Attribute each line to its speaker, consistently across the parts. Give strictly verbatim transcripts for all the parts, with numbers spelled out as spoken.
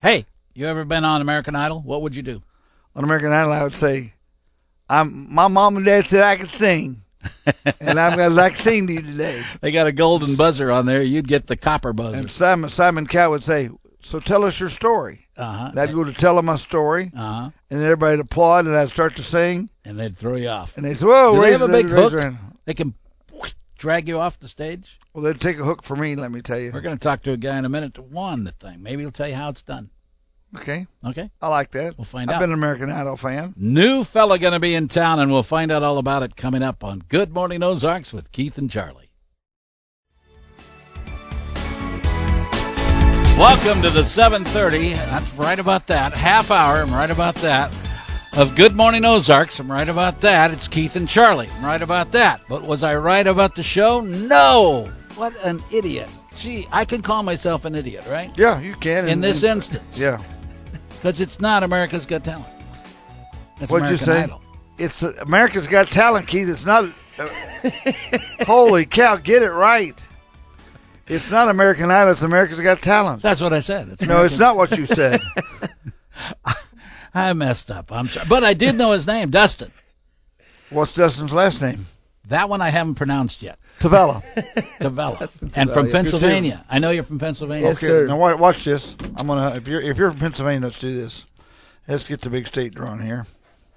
Speaker 1: Hey, you ever been on American Idol? What would you do?
Speaker 2: On American Idol, I would say, I'm, my mom and dad said I could sing, and I'm going to like to sing to you today.
Speaker 1: They got a golden buzzer on there. You'd get the copper buzzer.
Speaker 2: And Simon Simon Cowell would say, so tell us your story.
Speaker 1: Uh-huh.
Speaker 2: And I'd go to tell them my story,
Speaker 1: Uh-huh.
Speaker 2: and then everybody would applaud, and I'd start to sing.
Speaker 1: And they'd throw you off.
Speaker 2: And they say, whoa,
Speaker 1: Do they
Speaker 2: raise
Speaker 1: have a
Speaker 2: the-
Speaker 1: big
Speaker 2: raise
Speaker 1: hook?
Speaker 2: your hand.
Speaker 1: They can drag you off the stage.
Speaker 2: Well, they'd take a hook for me, let me tell you.
Speaker 1: We're going to talk to a guy in a minute to won the thing. Maybe he'll tell you how it's done.
Speaker 2: Okay,
Speaker 1: Okay?
Speaker 2: I like that.
Speaker 1: We'll find
Speaker 2: I've
Speaker 1: out.
Speaker 2: been an American Idol fan.
Speaker 1: New fella going to be in town, and we'll find out all about it coming up on Good Morning Ozarks with Keith and Charlie. Welcome to the seven thirty. That's right about that. Half hour. I'm right about that. Of Good Morning Ozarks. I'm right about that. It's Keith and Charlie. I'm right about that. But was I right about the show? No. What an idiot. Gee, I can call myself an idiot, right?
Speaker 2: Yeah, you can.
Speaker 1: In this
Speaker 2: and,
Speaker 1: instance.
Speaker 2: Yeah.
Speaker 1: Because it's not America's Got Talent. It's
Speaker 2: What'd you
Speaker 1: American
Speaker 2: say?
Speaker 1: Idol.
Speaker 2: It's uh, America's Got Talent, Keith. It's not. Uh, holy cow, get it right. It's not American Idol. It's America's Got Talent.
Speaker 1: That's what I said. It's
Speaker 2: No, it's not what you said.
Speaker 1: I messed up. I'm sorry. But I did know his name, Dustin.
Speaker 2: What's Dustin's last name?
Speaker 1: That one I haven't pronounced yet.
Speaker 2: Tavella.
Speaker 1: Tavella.
Speaker 3: Dustin
Speaker 1: And
Speaker 3: Tavella,
Speaker 1: from
Speaker 3: yeah.
Speaker 1: Pennsylvania. I know you're from Pennsylvania.
Speaker 3: Yes,
Speaker 2: Okay,
Speaker 3: sir.
Speaker 2: now wa- watch this. I'm gonna. If you're if you're from Pennsylvania, let's do this. Let's get the big state drawn here.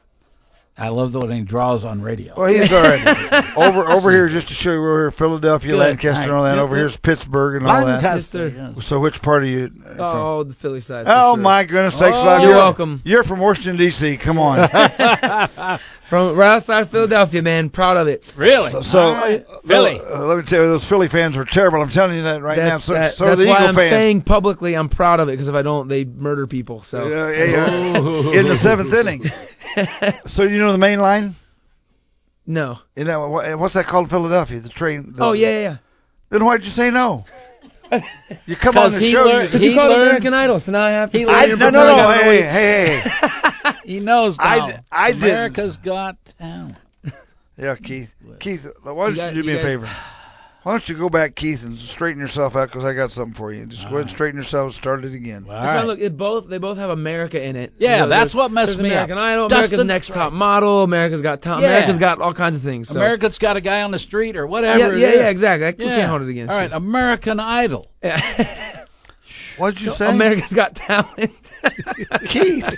Speaker 1: I love the way he draws on radio.
Speaker 2: Well, he's already over over here just to show you where Philadelphia,
Speaker 1: Good.
Speaker 2: Lancaster, and all that.
Speaker 3: Yep,
Speaker 2: over
Speaker 3: yep.
Speaker 2: here's Pittsburgh and all that.
Speaker 1: Lancaster,
Speaker 3: Yes, sir.
Speaker 1: yes.
Speaker 2: So which part are you? uh, from?
Speaker 3: Oh, the Philly side. for
Speaker 2: Oh
Speaker 3: sure.
Speaker 2: my goodness sakes!
Speaker 1: Oh,
Speaker 2: Love,
Speaker 3: You're
Speaker 2: you're-
Speaker 3: welcome.
Speaker 2: You're from Washington D C. Come on.
Speaker 3: From right outside of Philadelphia, man. Proud of it.
Speaker 1: Really?
Speaker 2: So, so
Speaker 1: All right.
Speaker 2: uh,
Speaker 1: Philly.
Speaker 2: uh, let me tell you, those Philly fans are terrible. I'm telling you that right
Speaker 3: That-
Speaker 2: now. So,
Speaker 3: that-
Speaker 2: so are
Speaker 3: that's
Speaker 2: the
Speaker 3: why
Speaker 2: Eagle
Speaker 3: I'm
Speaker 2: fans.
Speaker 3: saying publicly I'm proud of it, because if I don't, they murder people. So
Speaker 2: Uh, yeah, yeah.
Speaker 1: Ooh.
Speaker 2: In the seventh inning. So you know the main line?
Speaker 3: no.
Speaker 2: You know what- what's that called in Philadelphia? The train. The,
Speaker 3: Oh yeah, yeah, yeah.
Speaker 2: Then why'd you say no? You come on
Speaker 1: 'Cause
Speaker 2: the
Speaker 1: he
Speaker 2: show.
Speaker 1: learned-
Speaker 2: you,
Speaker 3: Because
Speaker 1: He
Speaker 3: you called it
Speaker 1: learned-
Speaker 3: American Idol, so now I have to.
Speaker 1: He
Speaker 3: sit
Speaker 2: I,
Speaker 3: here
Speaker 2: no,
Speaker 3: and
Speaker 2: no,
Speaker 3: pretend
Speaker 2: no.
Speaker 3: like I don't know
Speaker 2: Hey,
Speaker 3: what-
Speaker 2: hey, hey.
Speaker 1: He knows
Speaker 2: I
Speaker 1: now.
Speaker 2: d- I didn't.
Speaker 1: America's Got Talent.
Speaker 2: Yeah, Keith. Keith, why don't you,
Speaker 3: got-
Speaker 2: do me
Speaker 3: you
Speaker 2: a
Speaker 3: guys-
Speaker 2: favor? Why don't you go back, Keith, and straighten yourself out, because I got something for you. Just go ahead and straighten yourself and start it again.
Speaker 1: All
Speaker 3: That's
Speaker 1: right.
Speaker 3: why look, it both they both have America in it.
Speaker 1: Yeah,
Speaker 3: You know,
Speaker 1: that's
Speaker 3: there's-
Speaker 1: what messed
Speaker 3: there's
Speaker 1: me
Speaker 3: American
Speaker 1: up.
Speaker 3: Idol,
Speaker 1: Dustin-
Speaker 3: America's Next Top Model, America's Got Talent,
Speaker 1: Yeah.
Speaker 3: America's got all kinds of things. So.
Speaker 1: America's Got a Guy on the street or whatever.
Speaker 3: yeah,
Speaker 1: it
Speaker 3: yeah,
Speaker 1: is.
Speaker 3: yeah, exactly. I, we
Speaker 1: Yeah.
Speaker 3: can't hold it against
Speaker 1: All right,
Speaker 3: you.
Speaker 1: American Idol.
Speaker 3: Yeah.
Speaker 2: What did you say?
Speaker 3: America's Got Talent.
Speaker 2: Keith.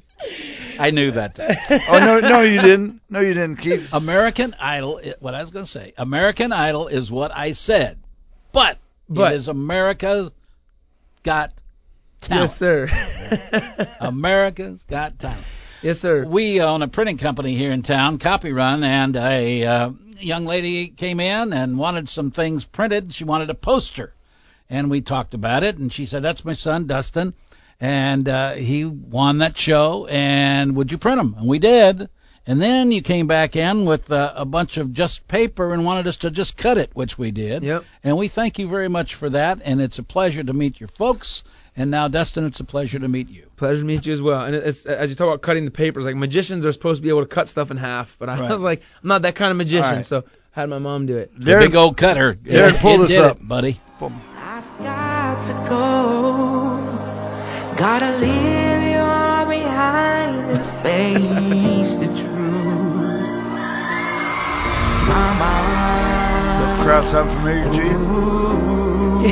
Speaker 1: I knew that.
Speaker 2: Oh, no, no, you didn't. No, you didn't, Keith.
Speaker 1: American Idol, i- what I was going to say, American Idol is what I said, but,
Speaker 3: But-
Speaker 1: it is America's Got Talent.
Speaker 3: Yes, sir.
Speaker 1: America's Got Talent.
Speaker 3: Yes, sir.
Speaker 1: We own a printing company here in town, Copy Run, and a uh, young lady came in and wanted some things printed. She wanted a poster, and we talked about it, and she said, that's my son, Dustin, and uh, he won that show, and would you print them? And we did. And then you came back in with uh, a bunch of just paper and wanted us to just cut it, which we did.
Speaker 3: Yep.
Speaker 1: And we thank you very much for that, and it's a pleasure to meet your folks. And now, Dustin, it's a pleasure to meet you.
Speaker 3: Pleasure to meet you as well. And it's, as you talk about cutting the papers, like magicians are supposed to be able to cut stuff in half, but I
Speaker 1: Right.
Speaker 3: was like, I'm not that kind of magician,
Speaker 2: All right.
Speaker 3: so I had my mom do it.
Speaker 1: The
Speaker 2: Derek,
Speaker 1: big old cutter.
Speaker 2: Derek,
Speaker 1: It-
Speaker 2: pull
Speaker 1: it
Speaker 2: this
Speaker 1: did
Speaker 2: up.
Speaker 1: it, buddy.
Speaker 4: I've got to go. Gotta leave you all behind and face the truth. Mama.
Speaker 2: that crowd sound familiar to you?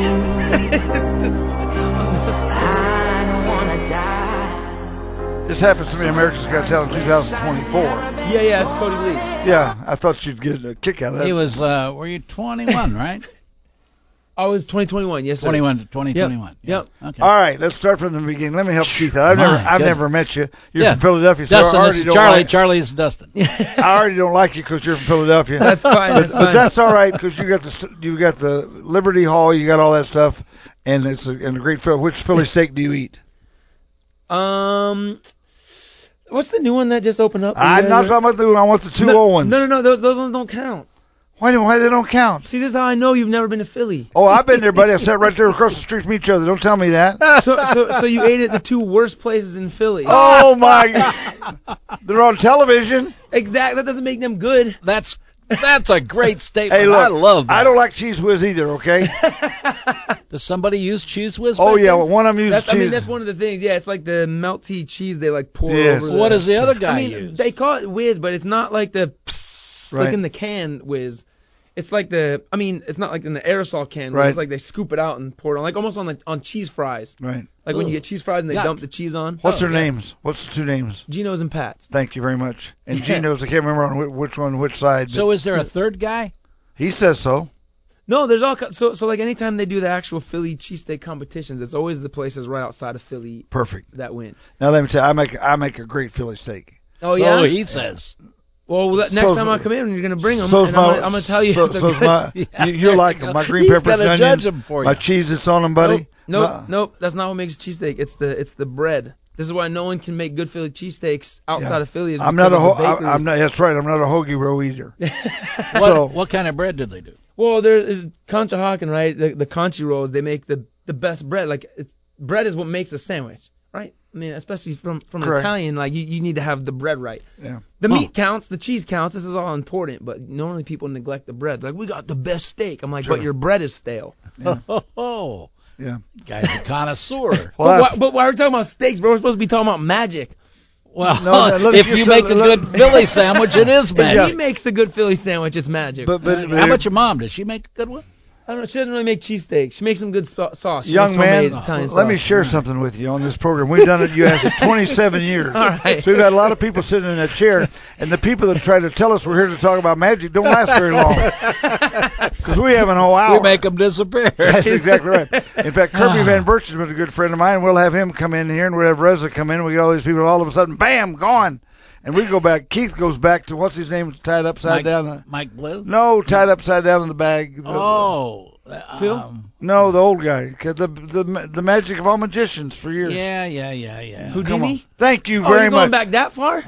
Speaker 4: I don't wanna die.
Speaker 2: This happens to me in America's Got Talent twenty twenty-four.
Speaker 3: Yeah, yeah, it's Cody Lee.
Speaker 2: Yeah, I thought you'd get a kick out of that.
Speaker 1: He was, uh, were you twenty-one, right?
Speaker 3: Oh, it was twenty twenty-one, yes, sir.
Speaker 1: twenty-one to twenty twenty-one.
Speaker 3: Yep.
Speaker 1: Yeah. Okay.
Speaker 2: All right, let's start from the beginning. Let me help Keith out. I've
Speaker 1: My
Speaker 2: never, I've
Speaker 1: goodness.
Speaker 2: never met you. You're
Speaker 1: Yeah.
Speaker 2: from Philadelphia, so I
Speaker 1: Dustin, this
Speaker 2: already
Speaker 1: is
Speaker 2: don't
Speaker 1: Charlie.
Speaker 2: like.
Speaker 1: Charlie is Dustin.
Speaker 2: I already don't like you because you're from Philadelphia.
Speaker 3: That's fine, that's
Speaker 2: but
Speaker 3: fine.
Speaker 2: that's all right because you got the st- you got the Liberty Hall, you got all that stuff, and it's a, and a great Philly. Which Philly steak do you eat?
Speaker 3: Um, what's the new one that just opened up?
Speaker 2: I'm not talking about the one. I want the two
Speaker 3: no,
Speaker 2: old ones.
Speaker 3: No, no, no, those, those ones don't count.
Speaker 2: Why do why they don't count?
Speaker 3: See, this is how I know you've never been to Philly.
Speaker 2: Oh, I've been there, buddy. I sat right there across the street from each other. Don't tell me that.
Speaker 3: So, so, so you ate at the two worst places in Philly.
Speaker 2: Oh my! They're on television.
Speaker 3: Exactly. That doesn't make them good.
Speaker 1: That's That's a great statement.
Speaker 2: Hey, look,
Speaker 1: I love that.
Speaker 2: I don't like Cheese Whiz either, okay?
Speaker 1: Does somebody use Cheese Whiz?
Speaker 2: Oh,
Speaker 1: back
Speaker 2: yeah,
Speaker 1: then?
Speaker 2: well, one of them uses
Speaker 3: That's,
Speaker 2: cheese.
Speaker 3: I mean, that's one of the things. Yeah, it's like the melty cheese they like pour
Speaker 2: Yes.
Speaker 3: over.
Speaker 1: What
Speaker 3: the,
Speaker 1: does the other guy
Speaker 3: I mean,
Speaker 1: use?
Speaker 3: they call it whiz, but it's not like the
Speaker 2: Right.
Speaker 3: like in the can whiz. It's like the, I mean, it's not like in the aerosol can. Whiz.
Speaker 2: Right.
Speaker 3: It's like they scoop it out and pour it on, like almost on like on cheese fries.
Speaker 2: Right.
Speaker 3: Like when you
Speaker 1: Ugh.
Speaker 3: get cheese fries and they
Speaker 1: Yuck.
Speaker 3: dump the cheese on.
Speaker 2: What's
Speaker 1: Oh,
Speaker 2: their
Speaker 1: yeah.
Speaker 2: names? What's the two names?
Speaker 3: Geno's and Pat's.
Speaker 2: Thank you very much. And Gino's, I can't remember on whi- which one, which side.
Speaker 1: So
Speaker 2: but
Speaker 1: is there a third guy?
Speaker 2: he says so.
Speaker 3: No, there's all ki- so so like anytime they do the actual Philly cheesesteak competitions, it's always the places right outside of Philly
Speaker 2: Perfect.
Speaker 3: that win.
Speaker 2: Now let me tell you, I make I make a great Philly steak.
Speaker 3: Oh
Speaker 1: so
Speaker 3: yeah.
Speaker 1: he says.
Speaker 3: Well, let- next
Speaker 2: So-
Speaker 3: time I come in, you're gonna bring them,
Speaker 2: So's
Speaker 3: and
Speaker 2: my,
Speaker 3: I'm, gonna, I'm gonna tell you.
Speaker 2: So,
Speaker 3: if they're
Speaker 2: so's
Speaker 3: good.
Speaker 2: my,
Speaker 1: Yeah,
Speaker 2: you, you
Speaker 1: there
Speaker 2: like
Speaker 1: you
Speaker 2: them.
Speaker 1: go.
Speaker 2: My green
Speaker 1: He's
Speaker 2: peppers
Speaker 1: gotta
Speaker 2: and
Speaker 1: judge
Speaker 2: onions.
Speaker 1: them for
Speaker 2: My
Speaker 1: you.
Speaker 2: cheese that's on them, buddy.
Speaker 3: Nope, nope,
Speaker 2: Uh,
Speaker 3: nope. That's not what makes a cheesesteak. It's the it's the bread. This is why no one can make good Philly cheesesteaks outside
Speaker 2: Yeah.
Speaker 3: of Philly. Is
Speaker 2: I'm
Speaker 3: because
Speaker 2: not a
Speaker 3: of
Speaker 2: ho-
Speaker 3: the
Speaker 2: I,
Speaker 3: bakeries.
Speaker 2: I'm not. That's right. I'm not a hoagie row eater.
Speaker 1: What,
Speaker 2: So-
Speaker 1: what kind of bread do they do?
Speaker 3: Well, there is Conshohocken, right? The, the Conchi rolls. They make the the best bread. Like it's, bread is what makes a sandwich, right? I mean, especially from from an
Speaker 2: Correct.
Speaker 3: Italian, like you, you need to have the bread right.
Speaker 2: Yeah.
Speaker 3: The
Speaker 1: Huh.
Speaker 3: meat counts, the cheese counts. This is all important, but normally people neglect the bread. Like we got the best steak. I'm like,
Speaker 2: Sure.
Speaker 3: but your bread is stale.
Speaker 2: Yeah.
Speaker 1: Oh, oh,
Speaker 2: Yeah.
Speaker 1: guy's a connoisseur.
Speaker 2: Well,
Speaker 3: but,
Speaker 2: I-
Speaker 3: why, but why are we talking about steaks, bro? We're supposed to be talking about magic.
Speaker 1: Well,
Speaker 2: No, no, look,
Speaker 1: if
Speaker 2: you
Speaker 1: you
Speaker 2: said-
Speaker 1: make a
Speaker 2: look-
Speaker 1: good Philly sandwich, it is
Speaker 3: If
Speaker 1: magic.
Speaker 3: he makes a good Philly sandwich, it's magic.
Speaker 2: But but,
Speaker 1: Uh,
Speaker 2: but
Speaker 1: How about your mom? Does she make a good one?
Speaker 3: I don't know. She doesn't really make cheesesteaks. She makes some good sa- sauce. She
Speaker 2: young
Speaker 3: makes homemade
Speaker 2: man,
Speaker 3: Italian
Speaker 2: let me
Speaker 3: sauce.
Speaker 2: share something with you on this program. We've done it, you asked, for twenty-seven years.
Speaker 3: All right.
Speaker 2: So we've got a lot of people sitting in that chair, and the people that try to tell us we're here to talk about magic don't last very long. Because we have an whole hour.
Speaker 1: We make them disappear.
Speaker 2: That's exactly right. In fact, Kirby Van Burchen's been a good friend of mine. We'll have him come in here, and we'll have Reza come in. We get all these people, all of a sudden, bam, gone. And we go back. Keith goes back to, what's his name, tied upside
Speaker 1: Mike,
Speaker 2: down?
Speaker 1: Mike Blue?
Speaker 2: No, tied upside down in the bag. The-
Speaker 1: Oh.
Speaker 3: Phil?
Speaker 1: Um,
Speaker 2: No, the old guy. 'Cause The, the the magic of all magicians for years.
Speaker 1: yeah, yeah, yeah, yeah.
Speaker 3: Houdini?
Speaker 2: Come on. Thank you
Speaker 3: Oh,
Speaker 2: very
Speaker 3: you're going
Speaker 2: much.
Speaker 3: back that far?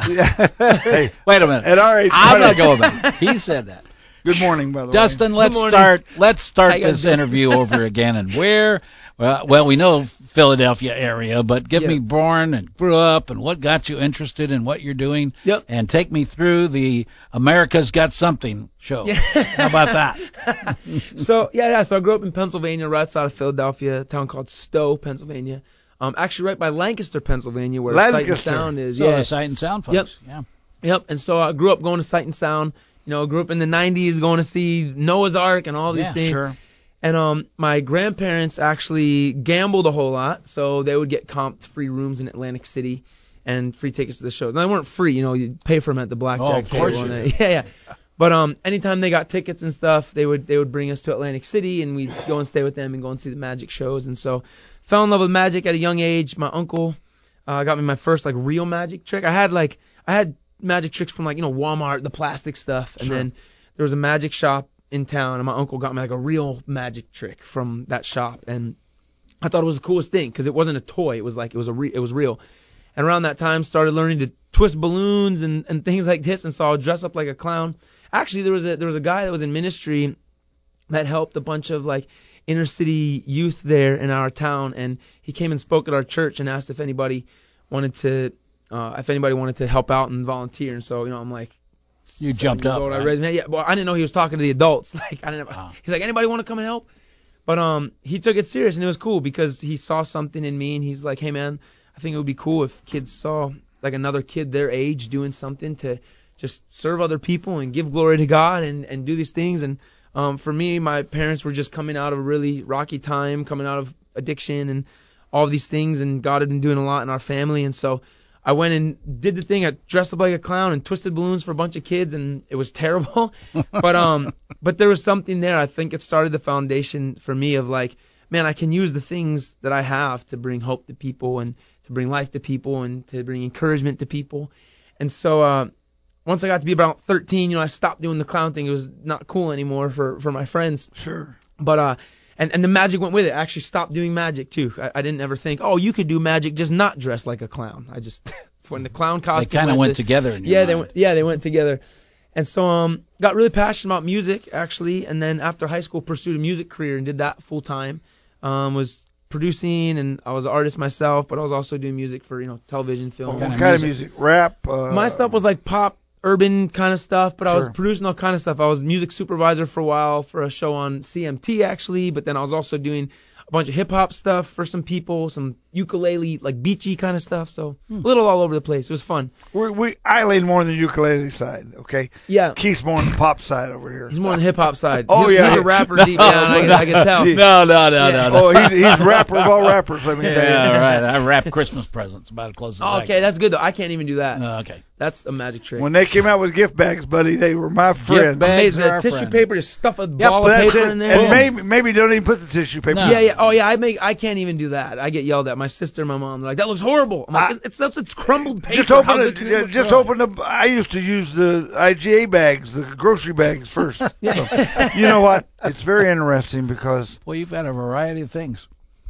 Speaker 2: hey,
Speaker 1: Wait a minute.
Speaker 2: at our age,
Speaker 1: I'm not going back. He said that.
Speaker 2: Good morning, by the
Speaker 1: Dustin, let's
Speaker 3: morning.
Speaker 1: start. Let's
Speaker 3: How
Speaker 1: start
Speaker 3: you guys
Speaker 1: this
Speaker 3: doing?
Speaker 1: interview over again. And where? Well, well, we know Philadelphia area, but give
Speaker 3: Yeah.
Speaker 1: me born and grew up and what got you interested in what you're doing.
Speaker 3: Yep.
Speaker 1: And take me through the America's Got Something show.
Speaker 3: Yeah.
Speaker 1: How about that?
Speaker 3: So yeah, yeah. So I grew up in Pennsylvania, right outside of Philadelphia, a town called Stowe, Pennsylvania. Um, actually right by Lancaster, Pennsylvania, where Sight and
Speaker 2: Lancaster.
Speaker 3: Sound is.
Speaker 1: So
Speaker 3: Yeah.
Speaker 1: the Sight and Sound folks.
Speaker 3: Yep.
Speaker 1: Yeah.
Speaker 3: Yep. And so I grew up going to Sight and Sound. You know, grew up in the nineties, going to see Noah's Ark and all these
Speaker 1: Yeah,
Speaker 3: things.
Speaker 2: Sure.
Speaker 3: And um, my grandparents actually gambled a whole lot, so they would get comped free rooms in Atlantic City and free tickets to the shows. Now, they weren't free, you know, you'd pay for them at the blackjack
Speaker 1: Oh, of course
Speaker 3: table.
Speaker 1: you
Speaker 3: and
Speaker 1: did.
Speaker 3: they- yeah, yeah. But um, anytime they got tickets and stuff, they would they would bring us to Atlantic City, and we'd go and stay with them and go and see the magic shows. And so, fell in love with magic at a young age. My uncle uh, got me my first like real magic trick. I had like I had magic tricks from like you know Walmart, the plastic stuff, and
Speaker 2: Sure.
Speaker 3: then there was a magic shop in town, and my uncle got me like a real magic trick from that shop, and I thought it was the coolest thing because it wasn't a toy; it was like it was a re- it was real. And around that time, started learning to twist balloons and, and things like this, and so I would dress up like a clown. Actually, there was a there was a guy that was in ministry that helped a bunch of like inner city youth there in our town, and he came and spoke at our church and asked if anybody wanted to uh, if anybody wanted to help out and volunteer. And so you know I'm like.
Speaker 1: You
Speaker 3: seven
Speaker 1: jumped
Speaker 3: years
Speaker 1: up,
Speaker 3: old. I
Speaker 1: right?
Speaker 3: read, yeah, well, I didn't know he was talking to the adults. Like, I didn't.
Speaker 1: Wow.
Speaker 3: He's like, anybody want to come and help? But um, he took it serious, and it was cool because he saw something in me, and he's like, hey man, I think it would be cool if kids saw like another kid their age doing something to just serve other people and give glory to God and and do these things. And um, for me, my parents were just coming out of a really rocky time, coming out of addiction and all of these things, and God had been doing a lot in our family, and so. I went and did the thing. I dressed up like a clown and twisted balloons for a bunch of kids, and it was terrible. but um, but there was something there. I think it started the foundation for me of like, man, I can use the things that I have to bring hope to people and to bring life to people and to bring encouragement to people. And so uh, once I got to be about thirteen, you know, I stopped doing the clown thing. It was not cool anymore for for my friends.
Speaker 2: Sure.
Speaker 3: But uh, and and the magic went with it. I actually stopped doing magic too. I, I didn't ever think, oh, you could do magic, just not dress like a clown. I just it's when the clown
Speaker 1: They
Speaker 3: costume.
Speaker 1: kind of went
Speaker 3: to-
Speaker 1: together in your
Speaker 3: Yeah, they
Speaker 1: mind.
Speaker 3: went. Yeah, they went together. And so um, got really passionate about music actually. And then after high school, pursued a music career and did that full time. Um, was producing and I was an artist myself, but I was also doing music for you know television, film.
Speaker 2: What
Speaker 1: kind
Speaker 2: kind
Speaker 1: of
Speaker 2: of music? Rap? Uh,
Speaker 3: My stuff was like pop, urban kind of stuff, but I was
Speaker 2: Sure.
Speaker 3: producing all kind of stuff. I was music supervisor for a while for a show on C M T actually, but then I was also doing a bunch of hip hop stuff for some people, some ukulele, like beachy kind of stuff. So a little all over the place. It was fun.
Speaker 2: We, we I lean more on the ukulele side, okay?
Speaker 3: Yeah.
Speaker 2: Keith's more on the pop side over here.
Speaker 3: He's more on the hip hop side.
Speaker 2: Oh,
Speaker 3: he's,
Speaker 2: yeah.
Speaker 3: He's a rapper deep down. I, can, I can tell.
Speaker 1: No, no, no,
Speaker 3: Yeah.
Speaker 1: no, no.
Speaker 2: Oh, he's, he's rapper of all rappers, let me tell you.
Speaker 1: Yeah, right. I wrap Christmas presents about as close as
Speaker 3: Oh,
Speaker 1: I
Speaker 3: okay,
Speaker 1: can.
Speaker 3: that's good though. I can't even do that.
Speaker 1: Oh, okay.
Speaker 3: That's a magic trick.
Speaker 2: When they came out with gift bags, buddy, they were my friend.
Speaker 1: bags
Speaker 3: Amazing.
Speaker 1: are
Speaker 3: The
Speaker 1: our
Speaker 3: tissue
Speaker 1: friend.
Speaker 3: paper, just stuff a
Speaker 2: Yep,
Speaker 3: ball of
Speaker 2: that's
Speaker 3: paper
Speaker 2: it.
Speaker 3: in there.
Speaker 2: And maybe maybe don't even put the tissue paper.
Speaker 1: No.
Speaker 3: Yeah, yeah. Oh, yeah. I make. I can't even do that. I get yelled at. My sister, and my mom, they're like, "That looks horrible." I'm like,
Speaker 2: I-
Speaker 3: "It's it's, it's crumbled paper.
Speaker 2: Just open
Speaker 3: How
Speaker 2: it.
Speaker 3: good can it
Speaker 2: yeah,
Speaker 3: look?"
Speaker 2: Just open the. I used to use the I G A bags, the grocery bags first. So, you know what? It's very interesting because.
Speaker 1: Well, you've had a variety of things.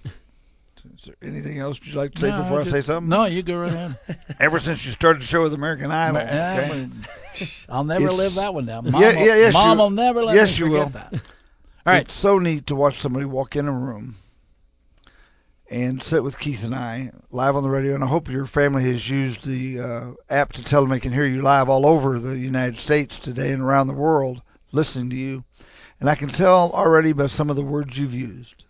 Speaker 2: Is there anything else you'd like to say
Speaker 1: No,
Speaker 2: before I
Speaker 1: just-
Speaker 2: say something?
Speaker 1: No, you go right ahead.
Speaker 2: Ever since you started the show with American Idol.
Speaker 1: Yeah,
Speaker 2: Okay?
Speaker 1: but I'll never
Speaker 2: It's-
Speaker 1: live that one down. Mom,
Speaker 2: Yeah,
Speaker 1: will-
Speaker 2: yeah, yes,
Speaker 1: Mom
Speaker 2: you-
Speaker 1: will never let
Speaker 2: yes,
Speaker 1: me
Speaker 2: you
Speaker 1: forget
Speaker 2: will.
Speaker 1: that. All right.
Speaker 2: It's so neat to watch somebody walk in a room and sit with Keith and I live on the radio. And I hope your family has used the uh, app to tell them they can hear you live all over the United States today and around the world listening to you. And I can tell already by some of the words you've used,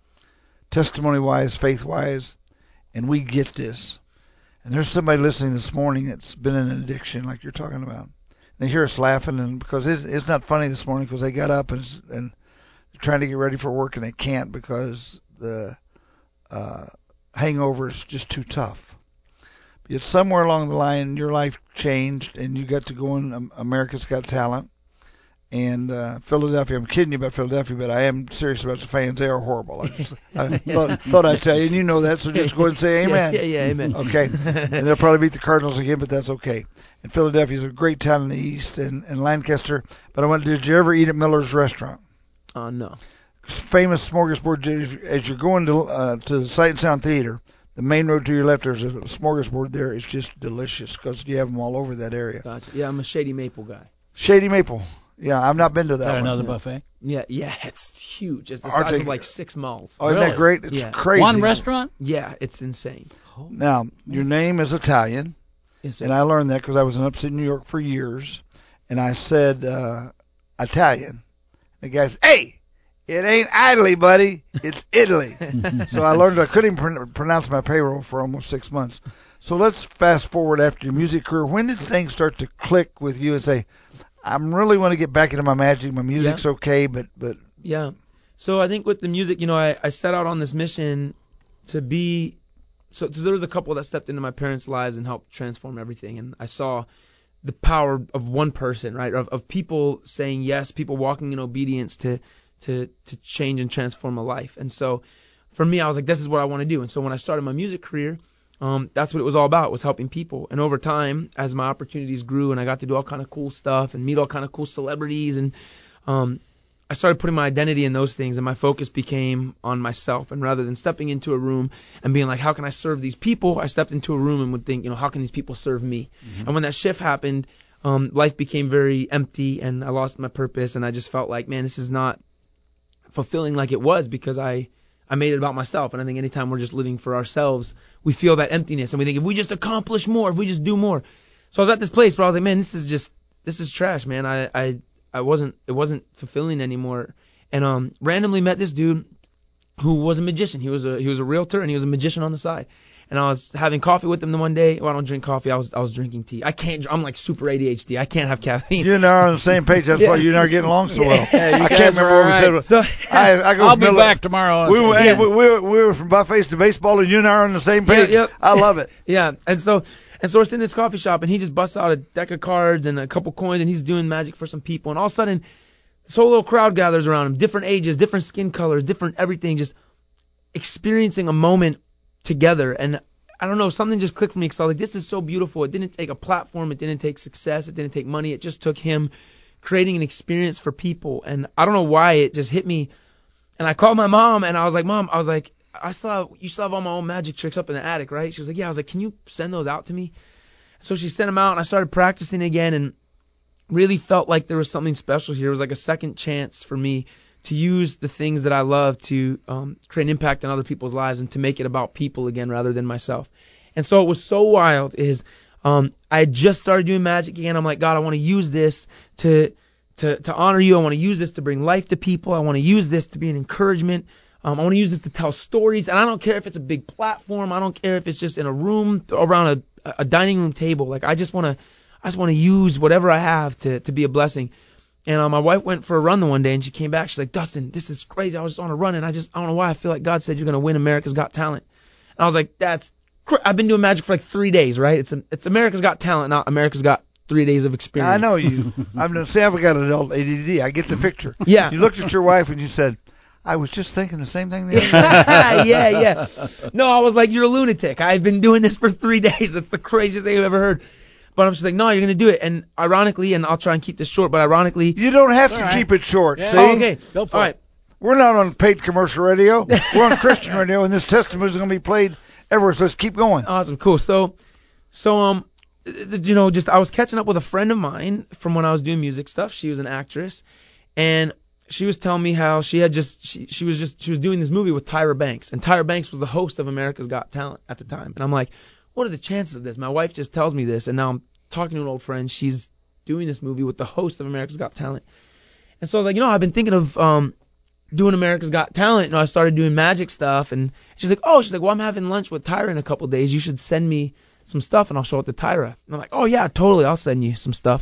Speaker 2: testimony-wise, faith-wise, and we get this. And there's somebody listening this morning that's been in an addiction like you're talking about. They hear us laughing, and because it's, it's not funny this morning because they got up and, and they're trying to get ready for work and they can't because the uh, hangover is just too tough. Yet somewhere along the line, your life changed, and you got to go on um, America's Got Talent. And uh, Philadelphia, I'm kidding you about Philadelphia, but I am serious about the fans. They are horrible. I, just, I thought, thought I'd tell you, and you know that, so just go ahead and say amen.
Speaker 3: Yeah, yeah, yeah, amen.
Speaker 2: Okay. And they'll probably beat the Cardinals again, but that's okay. And Philadelphia's a great town in the East, and, and Lancaster. But I went, did you ever eat at Miller's Restaurant?
Speaker 3: Oh, uh, no.
Speaker 2: Famous smorgasbord. As you're going to uh, to the Sight and Sound Theater, the main road to your left, there's a smorgasbord there. It's just delicious because you have them all over that area.
Speaker 3: Gotcha. Yeah, I'm a Shady Maple guy.
Speaker 2: Shady Maple. Yeah, I've not been to that
Speaker 1: Is that
Speaker 2: one.
Speaker 1: another
Speaker 3: yeah.
Speaker 1: buffet?
Speaker 3: Yeah, yeah, it's huge. It's the
Speaker 2: Aren't
Speaker 3: size
Speaker 2: they-
Speaker 3: of like six malls.
Speaker 2: Oh, isn't
Speaker 1: Really?
Speaker 2: that great? It's
Speaker 3: Yeah.
Speaker 2: crazy.
Speaker 1: One restaurant?
Speaker 3: Yeah, it's insane.
Speaker 2: Now, your name is Italian,
Speaker 3: Yes, sir.
Speaker 2: and I learned that because I was in upstate New York for years, and I said uh, Italian. The guy said, hey, it ain't Italy, buddy. It's Italy. So I learned I couldn't even pron- pronounce my payroll for almost six months. So let's fast forward after your music career. When did things start to click with you and say, I really want to get back into my magic. My music's okay, but but
Speaker 3: Yeah. So I think with the music, you know, I, I set out on this mission to be. So, so there was a couple that stepped into my parents' lives and helped transform everything. And I saw the power of one person, right? Of, of people saying yes, people walking in obedience to, to, to change and transform a life. And so for me, I was like, this is what I want to do. And so when I started my music career, um, that's what it was all about, was helping people. And over time, as my opportunities grew and I got to do all kind of cool stuff and meet all kind of cool celebrities, and um, I started putting my identity in those things, and my focus became on myself. And rather than stepping into a room and being like, how can I serve these people, I stepped into a room and would think, you know, how can these people serve me? Mm-hmm. And when that shift happened, um, life became very empty, and I lost my purpose, and I just felt like, man, this is not fulfilling like it was, because I I made it about myself. And I think anytime we're just living for ourselves, we feel that emptiness, and we think if we just accomplish more, if we just do more. So I was at this place where I was like, man, this is just, this is trash, man. I, I, I wasn't, it wasn't fulfilling anymore. And, um, randomly met this dude who was a magician. He was a, he was a realtor, and he was a magician on the side. And I was having coffee with him the one day. Well, I don't drink coffee. I was, I was drinking tea. I can't, I'm like super A D H D. I can't have caffeine.
Speaker 2: you and I are on the same page. That's
Speaker 3: Yeah.
Speaker 2: why you and I are getting along so well.
Speaker 1: Yeah, you
Speaker 2: I
Speaker 1: guys
Speaker 2: can't remember
Speaker 1: are
Speaker 2: what we
Speaker 1: right.
Speaker 2: said.
Speaker 3: So,
Speaker 2: I, I go
Speaker 1: I'll
Speaker 2: with
Speaker 1: be
Speaker 2: Miller.
Speaker 1: back tomorrow.
Speaker 2: We, were-
Speaker 3: Yeah.
Speaker 2: hey, we, we, were, we were from buffets to baseball, and you and I are on the same
Speaker 3: Yeah,
Speaker 2: page.
Speaker 3: yep.
Speaker 2: I love it.
Speaker 3: yeah. And so, and so we're sitting in this coffee shop, and he just busts out a deck of cards and a couple coins, and he's doing magic for some people. And all of a sudden, this whole little crowd gathers around him, different ages, different skin colors, different everything, just experiencing a moment together. And I don't know, something just clicked for me, because I was like, this is so beautiful. It didn't take a platform. It didn't take success. It didn't take money. It just took him creating an experience for people. And I don't know why it just hit me. And I called my mom, and I was like, Mom, I was like, I still have, you still have all my old magic tricks up in the attic, right? She was like, yeah. I was like, can you send those out to me? So she sent them out, and I started practicing again, and really felt like there was something special here. It was like a second chance for me to use the things that I love to um, create an impact on other people's lives, and to make it about people again rather than myself. And so it was so wild is Um, I had just started doing magic again. I'm like, God, I want to use this to to to honor you. I want to use this to bring life to people. I want to use this to be an encouragement. Um, I want to use this to tell stories. And I don't care if it's a big platform. I don't care if it's just in a room around a, a dining room table. Like I just want to, I just want to use whatever I have to to be a blessing. And uh, my wife went for a run the one day, and she came back. She's like, Dustin, this is crazy. I was just on a run, and I just I don't know why I feel like God said you're gonna win America's Got Talent. And I was like, that's cr-. I've been doing magic for like three days, right? It's a, it's America's Got Talent, not America's Got three days of experience.
Speaker 2: I know you. I'm gonna say I've got adult A D D. I get the picture.
Speaker 3: Yeah.
Speaker 2: You looked at your wife and you said, I was just thinking the same thing the other day.
Speaker 3: yeah, yeah. No, I was like, you're a lunatic. I've been doing this for three days. That's the craziest thing I've ever heard. But I'm just like, no, you're going to do it. And ironically, and I'll try and keep this short, but ironically.
Speaker 2: You don't have to
Speaker 1: right.
Speaker 2: keep it short.
Speaker 1: Yeah.
Speaker 2: See?
Speaker 3: Oh, okay.
Speaker 1: Go for
Speaker 3: All
Speaker 1: it.
Speaker 3: right.
Speaker 2: We're not on paid commercial radio. We're on Christian radio, and this testimony is going to be played everywhere. So let's keep going.
Speaker 3: Awesome. Cool. So, so, um, th- you know, just I was catching up with a friend of mine from when I was doing music stuff. She was an actress. And she was telling me how she had just, she, she was just, she was doing this movie with Tyra Banks. And Tyra Banks was the host of America's Got Talent at the time. And I'm like, what are the chances of this? My wife just tells me this. And now I'm talking to an old friend. She's doing this movie with the host of America's Got Talent. And so I was like, you know, I've been thinking of um, doing America's Got Talent. You know, I started doing magic stuff. And she's like, oh, she's like, well, I'm having lunch with Tyra in a couple of days. You should send me some stuff and I'll show it to Tyra. And I'm like, oh, yeah, totally. I'll send you some stuff.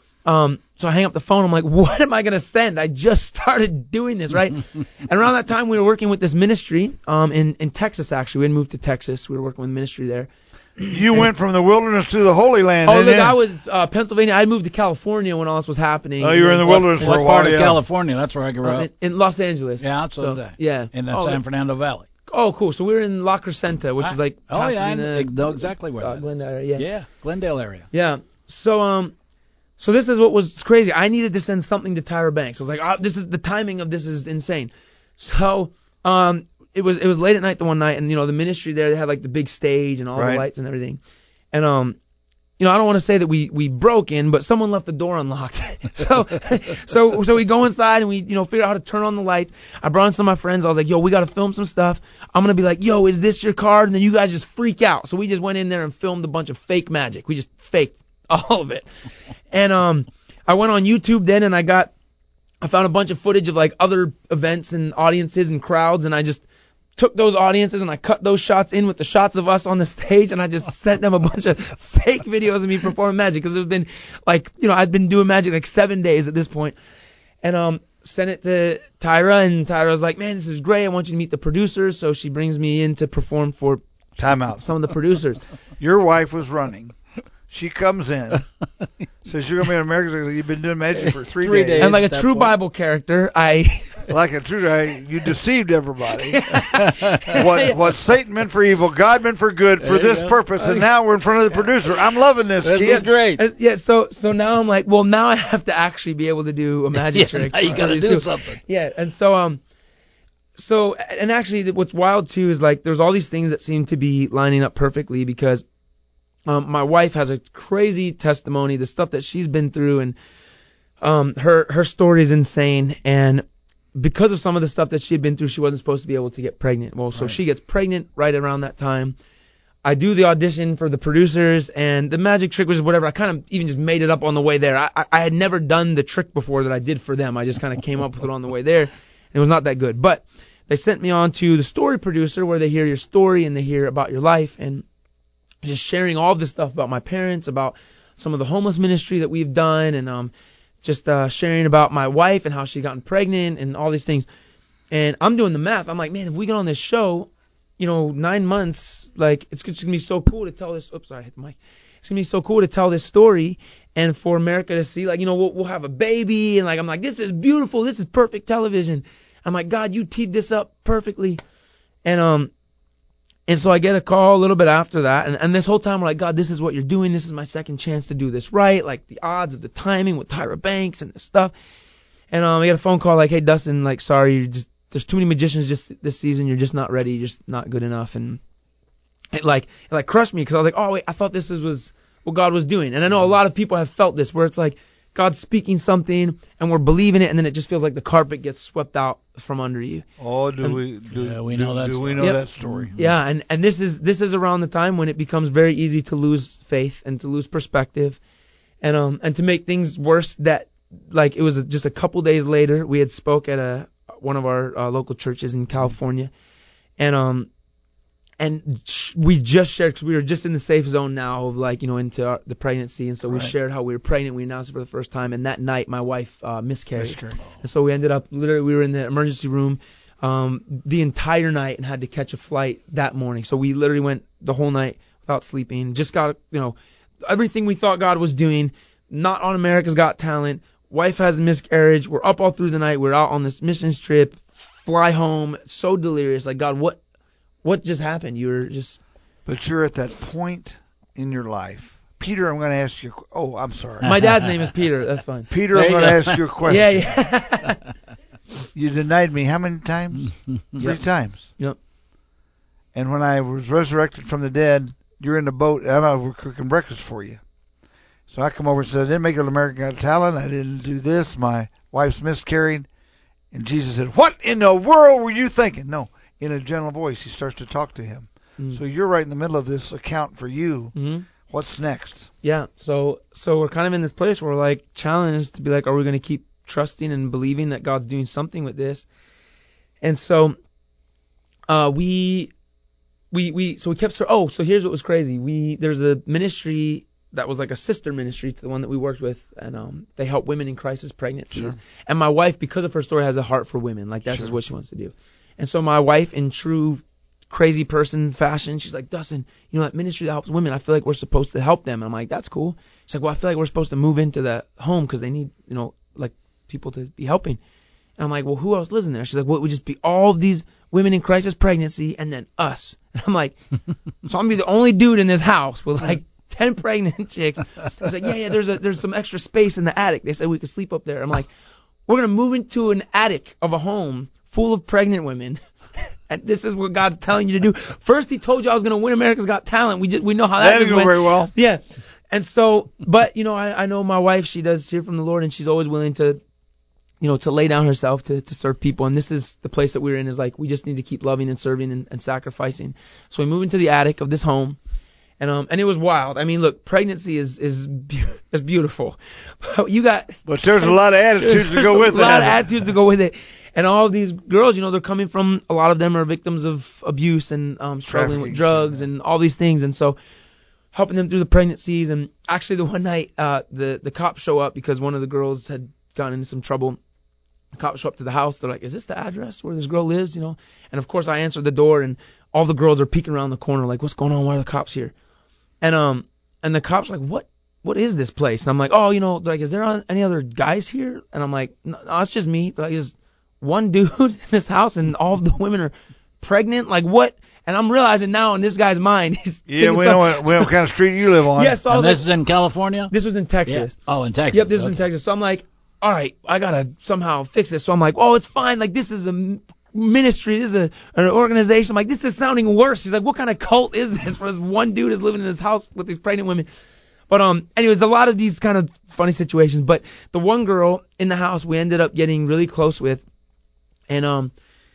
Speaker 3: Um, so I hang up the phone. I'm like, what am I going to send? I just started doing this, right? And around that time, we were working with this ministry um, in, in Texas, actually. We had moved to Texas. We were working with ministry there.
Speaker 2: You went from the wilderness to the Holy Land.
Speaker 3: Oh,
Speaker 2: didn't
Speaker 3: look,
Speaker 2: you?
Speaker 3: I was uh, Pennsylvania. I moved to California when all this was happening.
Speaker 2: Oh, you were in the
Speaker 3: What-
Speaker 2: wilderness for
Speaker 1: What
Speaker 2: a
Speaker 1: part
Speaker 2: while.
Speaker 1: of
Speaker 2: Yeah.
Speaker 1: California? That's where I grew
Speaker 3: uh,
Speaker 1: up.
Speaker 3: in, in Los Angeles.
Speaker 1: Yeah, that's
Speaker 3: so,
Speaker 1: what I-
Speaker 3: Yeah.
Speaker 1: In the
Speaker 3: oh,
Speaker 1: San Fernando Valley.
Speaker 3: oh, cool. So we were in La Crescenta, which is like
Speaker 1: Oh, yeah, I
Speaker 3: Pasadena,
Speaker 1: know, know exactly where
Speaker 3: uh,
Speaker 1: that is.
Speaker 3: Glendale area. Yeah.
Speaker 1: Yeah, Glendale area.
Speaker 3: Yeah. So um, so this is what was crazy. I needed to send something to Tyra Banks. I was like, oh, this is the timing of this is insane. So um, it was it was late at night the one night, and you know the ministry there, they had like the big stage and all
Speaker 2: Right.
Speaker 3: the lights and everything, and um. You know, I don't want to say that we, we broke in, but someone left the door unlocked. so, so, so we go inside and we, you know, figure out how to turn on the lights. I brought in some of my friends. I was like, yo, we got to film some stuff. I'm going to be like, yo, is this your card? And then you guys just freak out. So we just went in there and filmed a bunch of fake magic. We just faked all of it. And, um, I went on YouTube then and I got, I found a bunch of footage of like other events and audiences and crowds. And I just took those audiences and I cut those shots in with the shots of us on the stage, and I just sent them a bunch of fake videos of me performing magic, because it had been like, you know, I'd been doing magic like seven days at this point, and um sent it to Tyra, and Tyra was like, man, this is great. I want you to meet the producers. So she brings me in to perform for
Speaker 2: Time out.
Speaker 3: some of the producers.
Speaker 2: Your wife was running. She comes in, says you're gonna be in America. You've been doing magic for three,
Speaker 1: Three
Speaker 2: days.
Speaker 1: days.
Speaker 3: And like a
Speaker 1: at that
Speaker 3: true
Speaker 1: point.
Speaker 3: Bible character, I
Speaker 2: Like a true guy, you deceived everybody. what what Satan meant for evil, God meant for good, for
Speaker 1: There you
Speaker 2: this
Speaker 1: go.
Speaker 2: purpose, and now we're in front of the producer. I'm loving this,
Speaker 1: This is
Speaker 2: kid.
Speaker 1: great.
Speaker 3: Uh, yeah, so so now I'm like, well, now I have to actually be able to do a magic
Speaker 1: Yeah,
Speaker 3: trick.
Speaker 1: now you
Speaker 3: for
Speaker 1: gotta
Speaker 3: these
Speaker 1: do
Speaker 3: people.
Speaker 1: something.
Speaker 3: Yeah, and so um, so and actually, what's wild too is like there's all these things that seem to be lining up perfectly, because um, my wife has a crazy testimony, the stuff that she's been through, and um, her her story is insane, and because of some of the stuff that she had been through, she wasn't supposed to be able to get pregnant. Well, so
Speaker 2: Right.
Speaker 3: she gets pregnant right around that time. I do the audition for the producers, and the magic trick was whatever. I kind of even just made it up on the way there. I, I, I had never done the trick before that I did for them. I just kind of came up with it on the way there, and it was not that good. But they sent me on to the story producer, where they hear your story and they hear about your life, and just sharing all of this stuff about my parents, about some of the homeless ministry that we've done, and um, just uh, sharing about my wife and how she gotten pregnant and all these things. And I'm doing the math. I'm like, man, if we get on this show, you know, nine months, like, it's just going to be so cool to tell this. Oops, sorry, I hit the mic. It's going to be so cool to tell this story and for America to see, like, you know, we'll, we'll have a baby. And, like, I'm like, this is beautiful. This is perfect television. I'm like, God, you teed this up perfectly. And, um, and so I get a call a little bit after that. And, and this whole time, we're like, God, this is what you're doing. This is my second chance to do this right. Like, the odds of the timing with Tyra Banks and this stuff. And um, I get a phone call like, hey, Dustin, like, sorry, you're just, there's too many magicians just this season. You're just not ready. You're just not good enough. And it like, it like crushed me, because I was like, oh, wait, I thought this is, was what God was doing. And I know a lot of people have felt this, where it's like, God's speaking something and we're believing it, and then it just feels like the carpet gets swept out from under you.
Speaker 2: Oh, do
Speaker 3: And-
Speaker 2: we do,
Speaker 1: Yeah, we
Speaker 2: do,
Speaker 1: know that
Speaker 2: do we
Speaker 1: story.
Speaker 2: know
Speaker 3: Yep.
Speaker 2: that story?
Speaker 3: Yeah, and, and this is this is around the time when it becomes very easy to lose faith and to lose perspective, and um and to make things worse, that like it was just a couple days later we had spoke at a one of our uh, local churches in California, and um and sh- we just shared, because we were just in the safe zone now of like you know into our, the pregnancy, and so we
Speaker 2: Right.
Speaker 3: shared how we were pregnant. We announced it for the first time, and that night my wife uh, miscarried.
Speaker 2: Miscarriage.
Speaker 3: And so we ended up, literally, we were in the emergency room um, the entire night and had to catch a flight that morning. So we literally went the whole night without sleeping. Just got, you know, everything we thought God was doing. Not on America's Got Talent. Wife has a miscarriage. We're up all through the night. We're out on this missions trip. Fly home. So delirious. Like, God, what, what just happened? You were just.
Speaker 2: But you're at that point in your life. Peter, I'm going to ask you. Oh, I'm sorry.
Speaker 3: My dad's name is Peter. That's fine.
Speaker 2: Peter,
Speaker 1: There
Speaker 2: I'm
Speaker 1: you
Speaker 2: going to
Speaker 1: go.
Speaker 2: ask you a question.
Speaker 3: Yeah, yeah.
Speaker 2: You denied me how many times? Three
Speaker 3: Yep.
Speaker 2: times.
Speaker 3: Yep.
Speaker 2: And when I was resurrected from the dead, you're in the boat, and I'm out we're cooking breakfast for you. So I come over and said, I didn't make it American Got Talent. I didn't do this. My wife's miscarried. And Jesus said, what in the world were you thinking? No. In a gentle voice, he starts to talk to him.
Speaker 3: Mm.
Speaker 2: So you're right in the middle of this account for you.
Speaker 3: Mm-hmm.
Speaker 2: What's next?
Speaker 3: Yeah, so so we're kind of in this place where we're like challenged to be like, are we going to keep trusting and believing that God's doing something with this? And so uh, we we we so we kept oh so here's what was crazy. We there's a ministry that was like a sister ministry to the one that we worked with, and um they help women in crisis pregnancies.
Speaker 2: Sure.
Speaker 3: And my wife, because of her story, has a heart for women. Like that's
Speaker 2: Sure.
Speaker 3: just what she wants to do. And so my wife, in true crazy person fashion, she's like, Dustin, you know that ministry that helps women, I feel like we're supposed to help them. And I'm like, that's cool. She's like, well, I feel like we're supposed to move into the home because they need, you know, like people to be helping. And I'm like, well, who else lives in there? She's like, well, it would just be all of these women in crisis pregnancy and then us. And I'm like, so I'm gonna be the only dude in this house with like ten pregnant chicks. She's like, yeah, yeah, there's a there's some extra space in the attic. They said we could sleep up there. I'm like, we're gonna move into an attic of a home full of pregnant women. And this is what God's telling you to do. First, He told you I was going to win America's Got Talent. We just we know how that,
Speaker 2: That
Speaker 3: just
Speaker 2: didn't go
Speaker 3: went.
Speaker 2: very well.
Speaker 3: Yeah. And so, but you know, I, I know my wife. She does hear from the Lord, and she's always willing to, you know, to lay down herself to to serve people. And this is the place that we're in. Is like we just need to keep loving and serving and, and sacrificing. So we move into the attic of this home, and um and it was wild. I mean, look, pregnancy is is be- is beautiful. You got
Speaker 2: But there's a lot of attitudes to
Speaker 3: there's
Speaker 2: go with
Speaker 3: a lot
Speaker 2: that.
Speaker 3: of attitudes to go with it. And all of these girls, you know, they're coming from, a lot of them are victims of abuse and um, struggling with
Speaker 2: Trafficking,
Speaker 3: drugs
Speaker 2: sure, yeah.
Speaker 3: and all these things. And so helping them through the pregnancies. And actually the one night, uh, the, the cops show up because one of the girls had gotten into some trouble. The cops show up to the house. They're like, is this the address where this girl lives? You know? And of course I answered the door, and all the girls are peeking around the corner like, what's going on? Why are the cops here? And, um, and the cops are like, what? What is this place? And I'm like, oh, you know, they're like, is there any other guys here? And I'm like, no, no it's just me. They're like, is one dude in this house and all of the women are pregnant? Like what? And I'm realizing now in this guy's mind, he's
Speaker 2: Yeah,
Speaker 3: thinking
Speaker 2: we
Speaker 3: some-
Speaker 2: know what, we know what kind of street you live on.
Speaker 3: Yeah, so I
Speaker 1: And
Speaker 3: was
Speaker 1: this
Speaker 3: like,
Speaker 1: is in California?
Speaker 3: this was in Texas.
Speaker 1: Yeah. Oh, in Texas.
Speaker 3: Yep, this was in
Speaker 1: Okay.
Speaker 3: Texas. So I'm like, all right, I gotta somehow fix this. So I'm like, oh, it's fine. Like this is a m- ministry. This is a, an organization. I'm like, this is sounding worse. He's like, what kind of cult is this? Where this one dude is living in this house with these pregnant women. But um, anyways, a lot of these kind of funny situations. But the one girl in the house we ended up getting really close with, and um,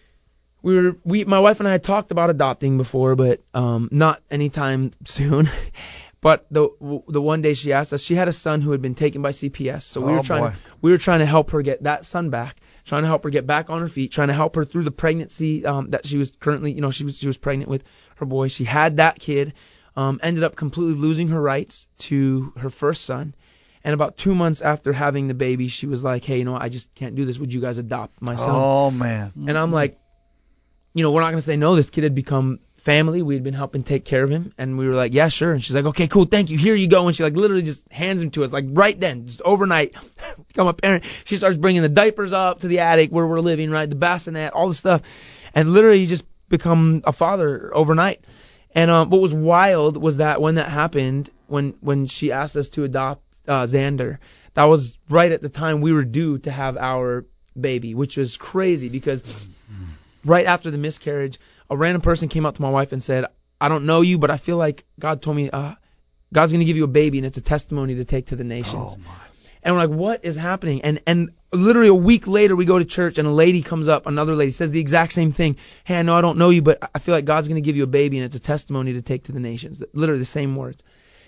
Speaker 3: we were we my wife and I had talked about adopting before, but um, not anytime soon. But the the one day she asked us, she had a son who had been taken by C P S, so we
Speaker 2: Oh,
Speaker 3: were trying
Speaker 2: boy.
Speaker 3: to we were trying to help her get that son back, trying to help her get back on her feet, trying to help her through the pregnancy um, that she was currently, you know, she was she was pregnant with her boy. She had that kid. Um, ended up completely losing her rights to her first son. And about two months after having the baby, she was like, hey, you know, I just can't do this. Would you guys adopt my son?
Speaker 2: Oh, man.
Speaker 3: And I'm like, you know, we're not going to say no. This kid had become family. We had been helping take care of him. And we were like, yeah, sure. And she's like, okay, cool. Thank you. Here you go. And she like literally just hands him to us like right then, just overnight, become a parent. She starts bringing the diapers up to the attic where we're living, right? The bassinet, all the stuff. And literally just become a father overnight. And um, what was wild was that when that happened, when when she asked us to adopt uh, Xander, that was right at the time we were due to have our baby, which was crazy because right after the miscarriage, a random person came up to my wife and said, I don't know you, but I feel like God told me uh, God's going to give you a baby, and it's a testimony to take to the nations.
Speaker 2: Oh, my.
Speaker 3: And we're like, what is happening? And and literally a week later, we go to church, and a lady comes up, another lady, says the exact same thing. Hey, I know I don't know you, but I feel like God's going to give you a baby, and it's a testimony to take to the nations. Literally the same words.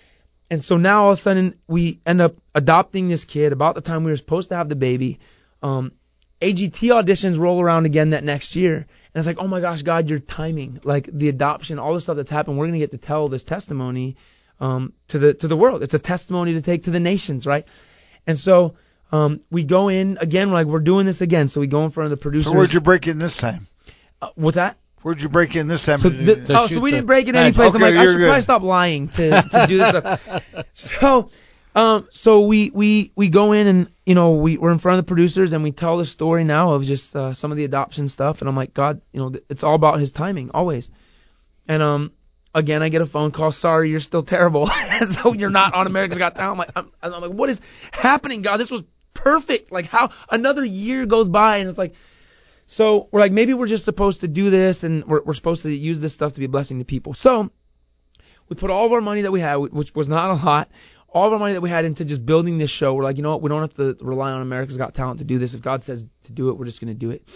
Speaker 3: And so now all of a sudden, we end up adopting this kid about the time we were supposed to have the baby. Um, A G T auditions roll around again that next year. And it's like, oh my gosh, God, your timing, like the adoption, all the stuff that's happened, we're going to get to tell this testimony um, to the to the world. It's a testimony to take to the nations, right? And so um, we go in again, like we're doing this again. So we go in front of the producers.
Speaker 2: So where'd you break in this time?
Speaker 3: Uh, what's that?
Speaker 2: Where'd you break in this time?
Speaker 3: So
Speaker 2: to do
Speaker 3: the,
Speaker 2: this?
Speaker 3: oh, so we didn't break in any place.
Speaker 2: Okay,
Speaker 3: I'm like, I
Speaker 2: you're
Speaker 3: should
Speaker 2: good.
Speaker 3: probably stop lying to, to do this stuff. So, um, so we, we, we go in and, you know, we, we're in front of the producers and we tell the story now of just uh, some of the adoption stuff. And I'm like, God, you know, it's all about his timing, always. And um, again, I get a phone call. Sorry, you're still terrible. So you're not on America's Got Talent. I'm like, I'm, I'm like, what is happening, God? This was perfect. Like how another year goes by and it's like, so we're like, maybe we're just supposed to do this and we're, we're supposed to use this stuff to be a blessing to people. So we put all of our money that we had, which was not a lot, all of our money that we had into just building this show. We're like, you know what? We don't have to rely on America's Got Talent to do this. If God says to do it, we're just going to do it.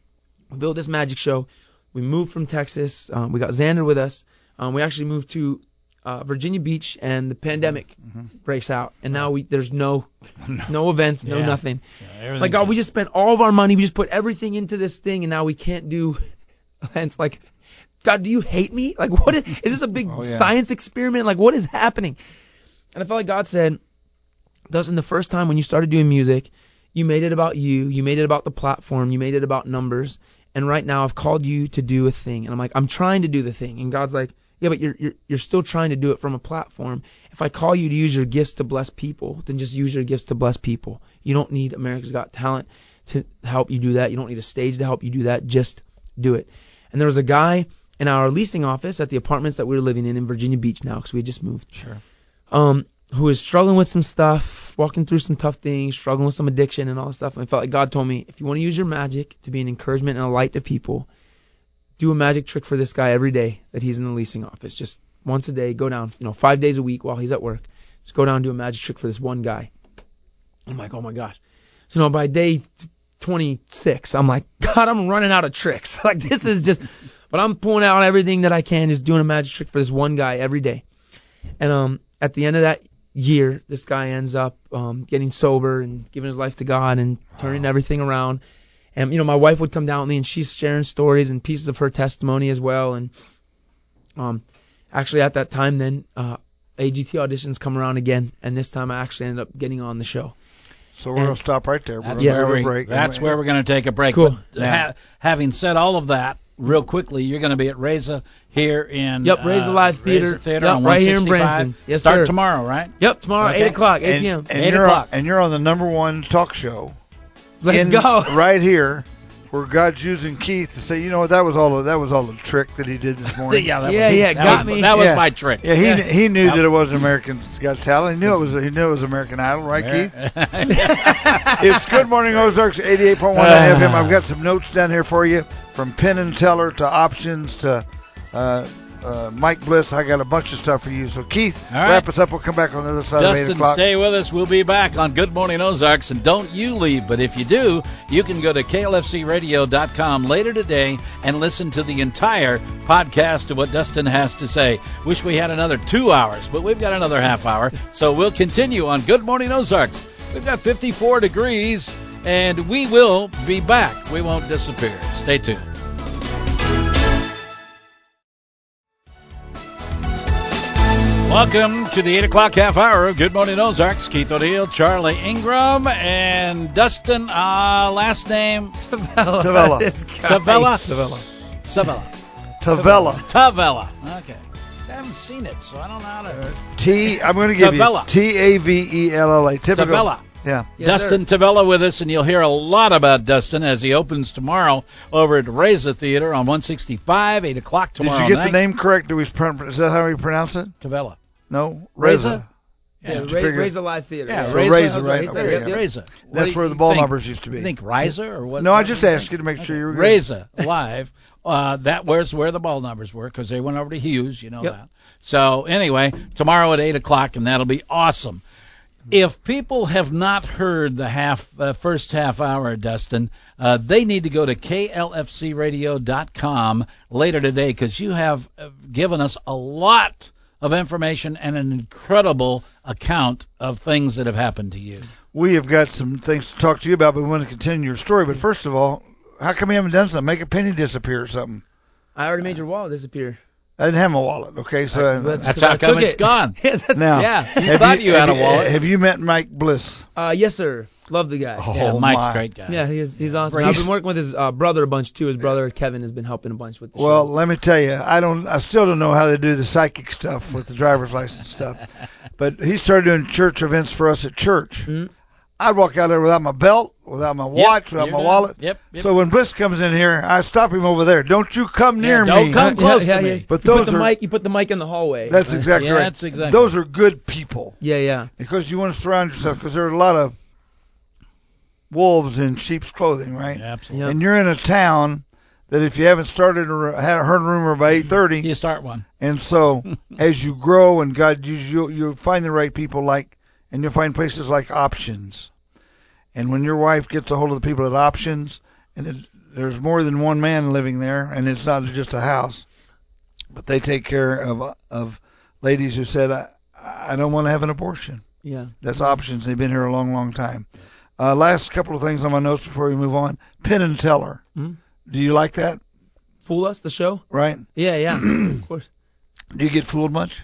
Speaker 3: We built this magic show. We moved from Texas. Um, we got Xander with us. Um, we actually moved to uh, Virginia Beach, and the pandemic mm-hmm. breaks out. And now we there's no no events, no
Speaker 1: yeah.
Speaker 3: nothing.
Speaker 1: Yeah,
Speaker 3: like, God, we just spent all of our money. We just put everything into this thing, and now we can't do events. Like, God, do you hate me? Like, what is, is this a big
Speaker 2: oh, yeah.
Speaker 3: science experiment? Like, what is happening? And I felt like God said, Dustin, the first time when you started doing music, you made it about you. You made it about the platform. You made it about numbers. And right now I've called you to do a thing. And I'm like, I'm trying to do the thing. And God's like, yeah, but you're you're you're still trying to do it from a platform. If I call you to use your gifts to bless people, then just use your gifts to bless people. You don't need America's Got Talent to help you do that. You don't need a stage to help you do that. Just do it. And there was a guy in our leasing office at the apartments that we were living in in Virginia Beach now, because we had just moved.
Speaker 1: Sure.
Speaker 3: Um, who was struggling with some stuff, walking through some tough things, struggling with some addiction and all that stuff. And I felt like God told me, if you want to use your magic to be an encouragement and a light to people, do a magic trick for this guy every day that he's in the leasing office. Just once a day, go down, you know, five days a week while he's at work. Just go down and do a magic trick for this one guy. I'm like, oh my gosh. So, you know, by day twenty-six, I'm like, God, I'm running out of tricks. Like, this is just, but I'm pulling out everything that I can, just doing a magic trick for this one guy every day. And um, at the end of that year, this guy ends up um, getting sober and giving his life to God and turning wow. everything around. And, you know, my wife would come down with me and she's sharing stories and pieces of her testimony as well. And um, actually at that time then, uh, A G T auditions come around again. And this time I actually ended up getting on the show.
Speaker 2: So we're going to stop right there. We're
Speaker 1: That's
Speaker 2: going
Speaker 1: where,
Speaker 2: to
Speaker 1: we,
Speaker 2: break.
Speaker 1: that's where we're going to take a break.
Speaker 3: Cool.
Speaker 1: But ha- having said all of that, real quickly, you're going to be at Reza here in
Speaker 3: Yep, Reza
Speaker 1: uh,
Speaker 3: Live Theater.
Speaker 1: Reza Theater
Speaker 3: yep,
Speaker 1: on
Speaker 3: right here in
Speaker 1: one sixty-five.
Speaker 3: Branson. Yes,
Speaker 1: Start
Speaker 3: sir.
Speaker 1: tomorrow, right?
Speaker 3: Yep, tomorrow,
Speaker 1: Okay.
Speaker 3: eight o'clock, eight
Speaker 2: and,
Speaker 3: p.m.
Speaker 2: And
Speaker 1: eight
Speaker 2: you're
Speaker 1: o'clock.
Speaker 2: On, and you're on the number one talk show.
Speaker 3: Let's
Speaker 2: in,
Speaker 3: go.
Speaker 2: Right here, where God's using Keith to say, you know what, that was all a, that was all a trick that he did this morning.
Speaker 1: yeah, that
Speaker 3: Yeah,
Speaker 1: was,
Speaker 3: yeah,
Speaker 1: that
Speaker 3: got
Speaker 1: was,
Speaker 3: me.
Speaker 1: That was
Speaker 2: Yeah.
Speaker 1: my trick.
Speaker 2: Yeah, he
Speaker 3: Yeah.
Speaker 2: he knew
Speaker 1: Yep.
Speaker 2: that it wasn't American Got Talent. He knew it was he knew it was American Idol, right, Keith? It's Good Morning Ozarks, eighty-eight point one
Speaker 1: Uh.
Speaker 2: F M. I've got some notes down here for you, from Penn and Teller to options to uh, uh, Mike Bliss. I got a bunch of stuff for you. So Keith,
Speaker 1: All right.
Speaker 2: wrap us up. We'll come back on the other side of eight
Speaker 1: Dustin,
Speaker 2: o'clock.
Speaker 1: stay with us. We'll be back on Good Morning Ozarks, and don't you leave. But if you do, you can go to K L F C radio dot com later today and listen to the entire podcast of what Dustin has to say. Wish we had another two hours, but we've got another half hour, so we'll continue on Good Morning Ozarks. We've got fifty-four degrees, and we will be back. We won't disappear. Stay tuned. Welcome to the eight o'clock half hour of Good Morning Ozarks. Keith O'Neill, Charlie Ingram, and Dustin, uh, last name?
Speaker 3: Tavella.
Speaker 2: Tavella.
Speaker 3: This guy.
Speaker 1: Tavella?
Speaker 3: Tavella.
Speaker 1: Savella.
Speaker 2: Tavella.
Speaker 1: Tavella. Okay. I haven't seen it, so I don't know how to.
Speaker 2: T. I'm going to give
Speaker 1: Tavella.
Speaker 2: you T A V E L L A. Typical.
Speaker 1: Tavella.
Speaker 2: Yeah.
Speaker 3: Yes,
Speaker 1: Dustin
Speaker 3: sir.
Speaker 1: Tavella with us, and you'll hear a lot about Dustin as he opens tomorrow over at Reza Theater on one sixty-five, eight o'clock
Speaker 2: Did
Speaker 1: tomorrow
Speaker 2: you get
Speaker 1: night.
Speaker 2: the name correct? Do we? Pron- Is that how we pronounce it?
Speaker 1: Tavella.
Speaker 2: No.
Speaker 1: Reza?
Speaker 3: Yeah,
Speaker 2: Did you
Speaker 3: Ra-
Speaker 2: figure-
Speaker 3: Raise a Live Theater.
Speaker 1: Yeah,
Speaker 2: So
Speaker 1: Reza,
Speaker 2: Reza,
Speaker 3: That's
Speaker 2: right?
Speaker 3: he said.
Speaker 2: Okay,
Speaker 3: Yep,
Speaker 2: yeah.
Speaker 3: yep.
Speaker 1: Reza. What
Speaker 2: That's
Speaker 1: do
Speaker 2: where
Speaker 1: you
Speaker 2: the ball
Speaker 1: think?
Speaker 2: numbers used to be.
Speaker 1: You think Riza or what?
Speaker 2: No, I just asked you to make sure you were good.
Speaker 1: Reza Live. Uh, that was where the ball numbers were because they went over to Hughes. You know
Speaker 3: Yep.
Speaker 1: that. So anyway, tomorrow at eight o'clock, and that'll be awesome. If people have not heard the half uh, first half hour, Dustin, uh, they need to go to K L F C radio dot com later today, because you have uh, given us a lot of information and an incredible account of things that have happened to you.
Speaker 2: We have got some things to talk to you about, but we want to continue your story. But first of all, how come you haven't done something? Make a penny disappear or something.
Speaker 3: I already made your wallet disappear.
Speaker 2: I didn't have my wallet, okay? So
Speaker 3: That's-
Speaker 2: uh,
Speaker 3: that's-
Speaker 1: That's
Speaker 3: 'cause
Speaker 1: how
Speaker 3: I
Speaker 1: come
Speaker 3: took
Speaker 1: it's
Speaker 3: it.
Speaker 1: gone.
Speaker 2: now,
Speaker 1: Yeah, you
Speaker 2: have
Speaker 1: thought you had
Speaker 2: have
Speaker 1: a wallet.
Speaker 2: Have you met Mike Bliss?
Speaker 3: Uh, yes, sir. Love the guy.
Speaker 2: Oh,
Speaker 1: Yeah, Mike's
Speaker 2: my.
Speaker 1: a great guy.
Speaker 3: Yeah, he's he's awesome.
Speaker 2: He's-
Speaker 3: I've been working with his uh, brother a bunch too. His brother Kevin has been helping a bunch with the
Speaker 2: Well,
Speaker 3: show.
Speaker 2: let me tell you, I don't, I still don't know how they do the psychic stuff with the driver's license stuff. But he started doing church events for us at church.
Speaker 3: Mhm.
Speaker 2: I'd walk out there without my belt, without my watch, without
Speaker 1: you're
Speaker 2: my
Speaker 1: done.
Speaker 2: wallet.
Speaker 1: Yep, yep.
Speaker 2: So when Bliss comes in here, I stop him over there. Don't you come near
Speaker 1: Yeah, don't
Speaker 2: me.
Speaker 1: come close to me.
Speaker 2: But
Speaker 3: you
Speaker 2: those
Speaker 3: put the
Speaker 2: are-
Speaker 3: mic. You put the mic in the hallway.
Speaker 2: That's
Speaker 3: right?
Speaker 2: exactly
Speaker 1: Yeah,
Speaker 2: right.
Speaker 1: that's exactly
Speaker 2: Those are good people.
Speaker 3: Yeah, yeah.
Speaker 2: Because you want to surround yourself, because there are a lot of wolves in sheep's clothing, right?
Speaker 1: Absolutely.
Speaker 3: Yep.
Speaker 2: And you're in a town that if you haven't started or had heard a rumor by eight thirty,
Speaker 1: You start one.
Speaker 2: and so as you grow and God, you you you'll find the right people, like, and you'll find places like Options. And when your wife gets a hold of the people at Options, and it, there's more than one man living there, and it's not just a house, but they take care of of ladies who said, I, I don't want to have an abortion.
Speaker 3: Yeah.
Speaker 2: That's Options. They've been here a long, long time. Uh, last couple of things on my notes before we move on. Penn and Teller.
Speaker 3: Mhm.
Speaker 2: Do you like that?
Speaker 3: Fool Us, the show.
Speaker 2: Right?
Speaker 3: Yeah, yeah. Of course.
Speaker 2: Do you get fooled much?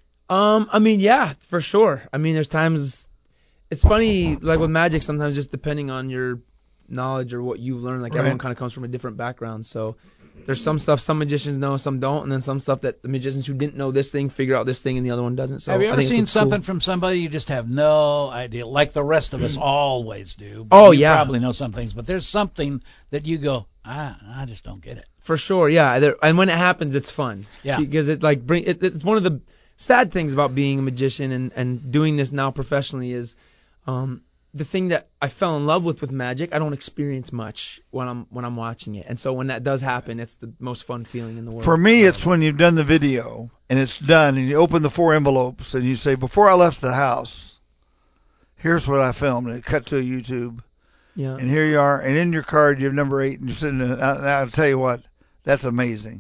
Speaker 3: Um, I mean, yeah, for sure. I mean, there's times. It's funny, like with magic, sometimes just depending on your knowledge or what you've learned, like
Speaker 2: Right.
Speaker 3: everyone kind of comes from a different background. So there's some stuff some magicians know, some don't, and then some stuff that the magicians who didn't know this thing figure out this thing and the other one doesn't. So
Speaker 1: have you
Speaker 3: I
Speaker 1: ever
Speaker 3: think it's
Speaker 1: seen
Speaker 3: what's cool.
Speaker 1: something from somebody you just have no idea, like the rest of us always do?
Speaker 3: Oh,
Speaker 1: you
Speaker 3: yeah.
Speaker 1: probably know some things, but there's something that you go, ah, I just don't get it.
Speaker 3: For sure, yeah. There, and when it happens, it's fun.
Speaker 1: Yeah.
Speaker 3: Because it like bring it, it's one of the sad things about being a magician and, and doing this now professionally is um, the thing that I fell in love with with magic. I don't experience much when I'm when I'm watching it, and so when that does happen, it's the most fun feeling in the world.
Speaker 2: For me, it's when you've done the video and it's done, and you open the four envelopes and you say, before I left the house, here's what I filmed, and it cut to a YouTube,
Speaker 3: Yeah.
Speaker 2: and here you are, and in your card you have number eight, and you're sitting there. Now, I'll tell you what, that's amazing.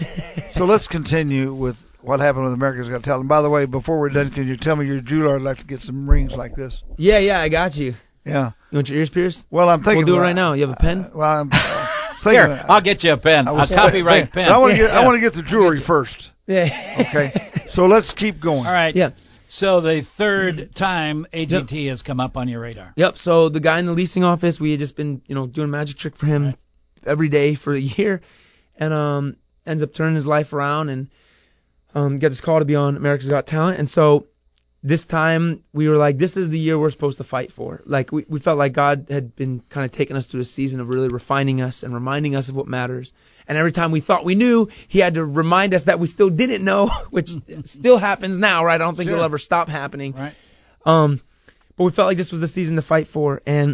Speaker 2: So let's continue with what happened with America's Got Talent. By the way, before we're done, can you tell me your jeweler? I'd like to get some rings like this.
Speaker 3: Yeah, yeah, I got you.
Speaker 2: Yeah.
Speaker 3: You want your ears pierced?
Speaker 2: Well, I'm thinking.
Speaker 3: We'll do it
Speaker 2: well,
Speaker 3: right now. You have a pen?
Speaker 2: Uh, well, I'm uh, thinking.
Speaker 1: Here, I'll get you a pen,
Speaker 2: I
Speaker 1: a
Speaker 2: was-
Speaker 1: copyright pen.
Speaker 2: I want to get. I
Speaker 1: Yeah.
Speaker 2: want to get the jewelry first.
Speaker 3: Yeah.
Speaker 2: Okay. So let's keep going.
Speaker 1: All right.
Speaker 3: Yeah.
Speaker 1: So the third time A G T has come up on your radar.
Speaker 3: Yep. So the guy in the leasing office, we had just been, you know, doing a magic trick for him every day for a year, and um, ends up turning his life around and um, got this call to be on America's Got Talent. And so this time we were like, this is the year we're supposed to fight for. Like we, we felt like God had been kind of taking us through a season of really refining us and reminding us of what matters. And every time we thought we knew, he had to remind us that we still didn't know, which still happens now, right? I don't think
Speaker 1: Sure.
Speaker 3: it'll ever stop happening.
Speaker 1: Right.
Speaker 3: Um, but we felt like this was the season to fight for, and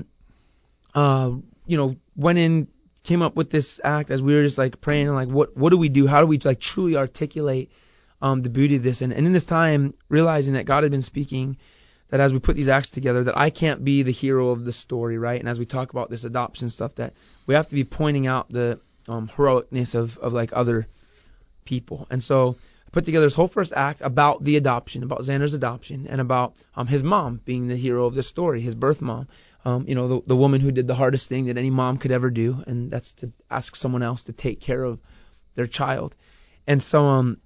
Speaker 3: uh, you know, went in, came up with this act as we were just like praying, like, what what do we do? How do we like truly articulate um the beauty of this? And, and in this time, realizing that God had been speaking, that as we put these acts together, that I can't be the hero of the story, right? And as we talk about this adoption stuff, that we have to be pointing out the um, heroicness of of like other people. And so I put together this whole first act about the adoption, about Xander's adoption, and about um, his mom being the hero of the story, his birth mom. Um, you know, the, the woman who did the hardest thing that any mom could ever do, and that's to ask someone else to take care of their child. And so um,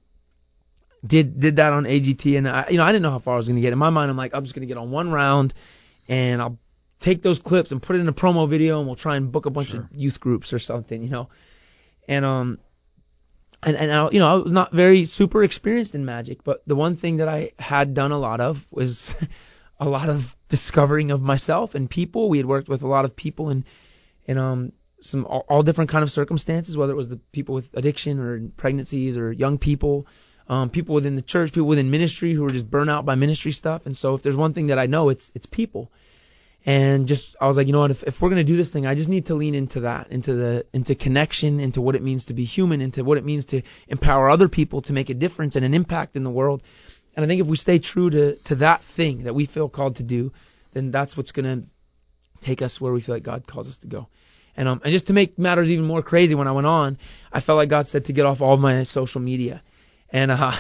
Speaker 3: did did that on A G T, and I, you know, I didn't know how far I was going to get. In my mind, I'm like, I'm just going to get on one round, and I'll take those clips and put it in a promo video, and we'll try and book a bunch
Speaker 2: Sure.
Speaker 3: of youth groups or something, you know. And um. And, and I, you know, I was not very super experienced in magic, but the one thing that I had done a lot of was a lot of discovering of myself and people. We had worked with a lot of people in, in um, some all, all different kind of circumstances, whether it was the people with addiction or pregnancies or young people, um, people within the church, people within ministry who were just burnt out by ministry stuff. And so if there's one thing that I know, it's it's people. And just, I was like, you know what, if, if we're going to do this thing, I just need to lean into that, into the, into connection, into what it means to be human, into what it means to empower other people to make a difference and an impact in the world. And I think if we stay true to, to that thing that we feel called to do, then that's what's going to take us where we feel like God calls us to go. And um, and just to make matters even more crazy, when I went on, I felt like God said to get off all of my social media. And uh,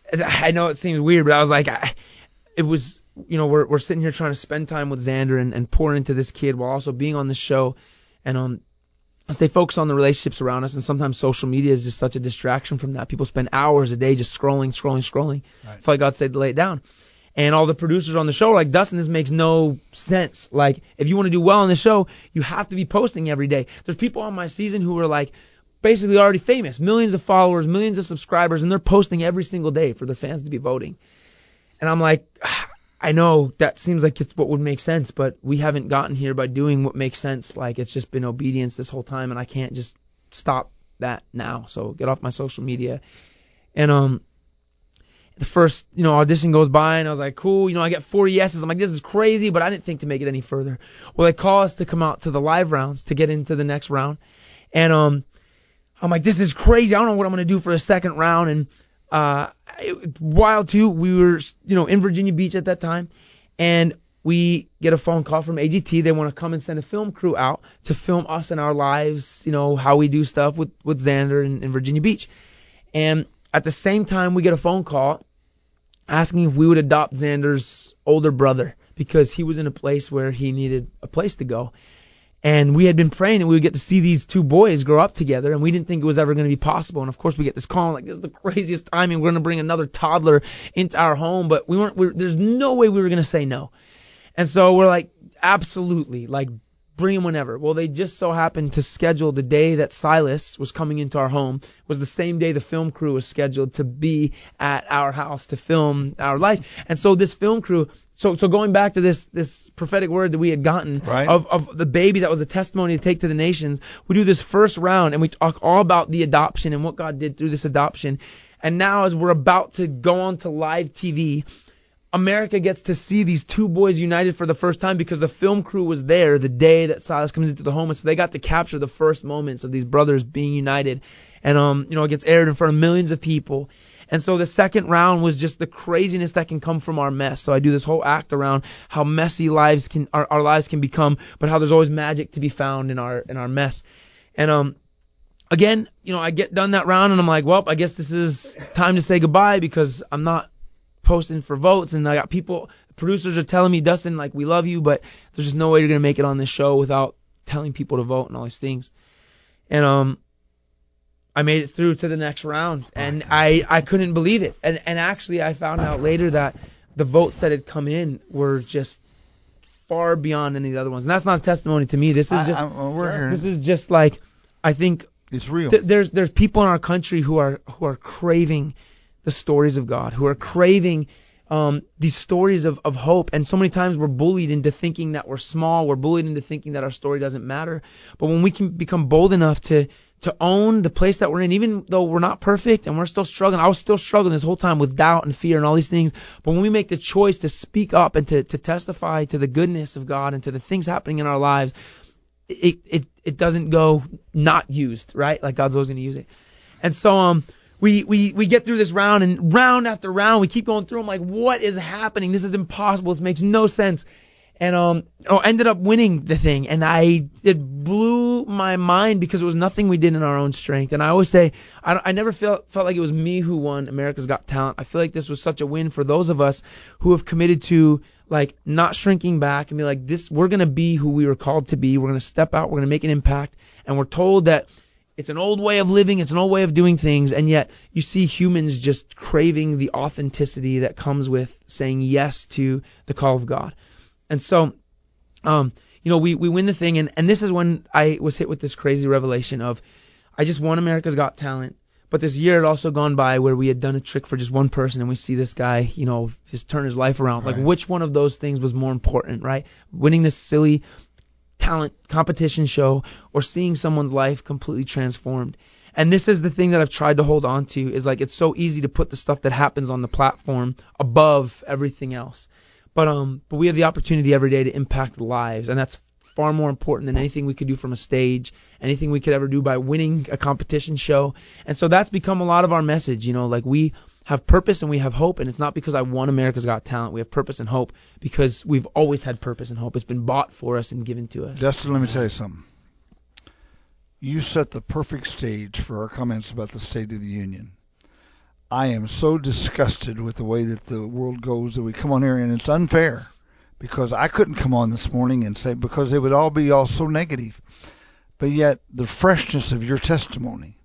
Speaker 3: I know it seems weird, but I was like, I, it was, you know, we're we're sitting here trying to spend time with Xander and, and pour into this kid while also being on the show. And um, stay focused on the relationships around us. And sometimes social media is just such a distraction from that. People spend hours a day just scrolling, scrolling, scrolling. Right. I feel like God said to lay it down. And all the producers on the show are like, Dustin, this makes no sense. Like, if you want to do well on the show, you have to be posting every day. There's people on my season who are like basically already famous, millions of followers, millions of subscribers, and they're posting every single day for the fans to be voting. And I'm like, I know that seems like it's what would make sense, but we haven't gotten here by doing what makes sense. Like, it's just been obedience this whole time, and I can't just stop that now. So get off my social media. And um. The first, you know, audition goes by, and I was like, cool, you know, I get four yeses. I'm like, this is crazy, but I didn't think to make it any further. Well, they call us to come out to the live rounds to get into the next round. And um, I'm like, this is crazy. I don't know what I'm going to do for the second round. And uh, it, wild, too, we were, you know, in Virginia Beach at that time, and we get a phone call from A G T. They want to come and send a film crew out to film us and our lives, you know, how we do stuff with, with Xander in, in Virginia Beach. And at the same time, we get a phone call asking if we would adopt Xander's older brother because he was in a place where he needed a place to go. And we had been praying that we would get to see these two boys grow up together, and we didn't think it was ever going to be possible. And, of course, we get this call, like, this is the craziest timing. We're going to bring another toddler into our home, but we weren't. We were, there's no way we were going to say no. And so we're like, absolutely, like, bring him whenever. Well, they just so happened to schedule the day that Silas was coming into our home was the same day the film crew was scheduled to be at our house to film our life. And so this film crew, so so going back to this this prophetic word that we had gotten
Speaker 2: right.
Speaker 3: of, of the baby that was a testimony to take to the nations, we do this first round and we talk all about the adoption and what God did through this adoption. And now as we're about to go on to live T V, America gets to see these two boys united for the first time because the film crew was there the day that Silas comes into the home, and so they got to capture the first moments of these brothers being united. And um, you know, it gets aired in front of millions of people. And so the second round was just the craziness that can come from our mess. So I do this whole act around how messy lives can our, our lives can become, but how there's always magic to be found in our in our mess. And um, again, you know, I get done that round and I'm like, well, I guess this is time to say goodbye because I'm not posting for votes, and I got people, producers are telling me, Dustin, like, we love you, but there's just no way you're gonna make it on this show without telling people to vote and all these things. And um, I made it through to the next round, and I I couldn't believe it. And and actually, I found out later that the votes that had come in were just far beyond any of the other ones. And that's not a testimony to me. This is just
Speaker 2: I, I, we're
Speaker 3: this is just like I think
Speaker 2: it's real.
Speaker 3: Th- there's there's people in our country who are who are craving the stories of God, who are craving um, these stories of, of hope. And so many times we're bullied into thinking that we're small. We're bullied into thinking that our story doesn't matter. But when we can become bold enough to to own the place that we're in, even though we're not perfect and we're still struggling. I was still struggling this whole time with doubt and fear and all these things. But when we make the choice to speak up and to, to testify to the goodness of God and to the things happening in our lives, it it, it doesn't go not used, right? Like God's always going to use it. And so um. We, we we get through this round, and round after round, we keep going through. I'm like, what is happening? This is impossible. This makes no sense. And um, oh, ended up winning the thing, and I it blew my mind because it was nothing we did in our own strength. And I always say, I, I never felt felt like it was me who won America's Got Talent. I feel like this was such a win for those of us who have committed to like not shrinking back and be like, this, we're gonna be who we were called to be. We're gonna step out. We're gonna make an impact. And we're told that it's an old way of living, it's an old way of doing things, and yet you see humans just craving the authenticity that comes with saying yes to the call of God. And so, um, you know, we, we win the thing, and, and this is when I was hit with this crazy revelation of, I just won America's Got Talent, but this year had also gone by where we had done a trick for just one person, and we see this guy, you know, just turn his life around. Right. Like, which one of those things was more important, right? Winning this silly talent competition show or seeing someone's life completely transformed. And this is the thing that I've tried to hold on to, is like, it's so easy to put the stuff that happens on the platform above everything else. But um, but we have the opportunity every day to impact lives, and that's far more important than anything we could do from a stage, anything we could ever do by winning a competition show. And so that's become a lot of our message, you know, like we have purpose and we have hope, and it's not because I won America's Got Talent. We have purpose and hope because we've always had purpose and hope. It's been bought for us and given to us.
Speaker 2: Dustin, let me tell you something. You set the perfect stage for our comments about the State of the Union. I am so disgusted with the way that the world goes that we come on here, and it's unfair because I couldn't come on this morning and say, because it would all be all so negative. But yet the freshness of your testimony,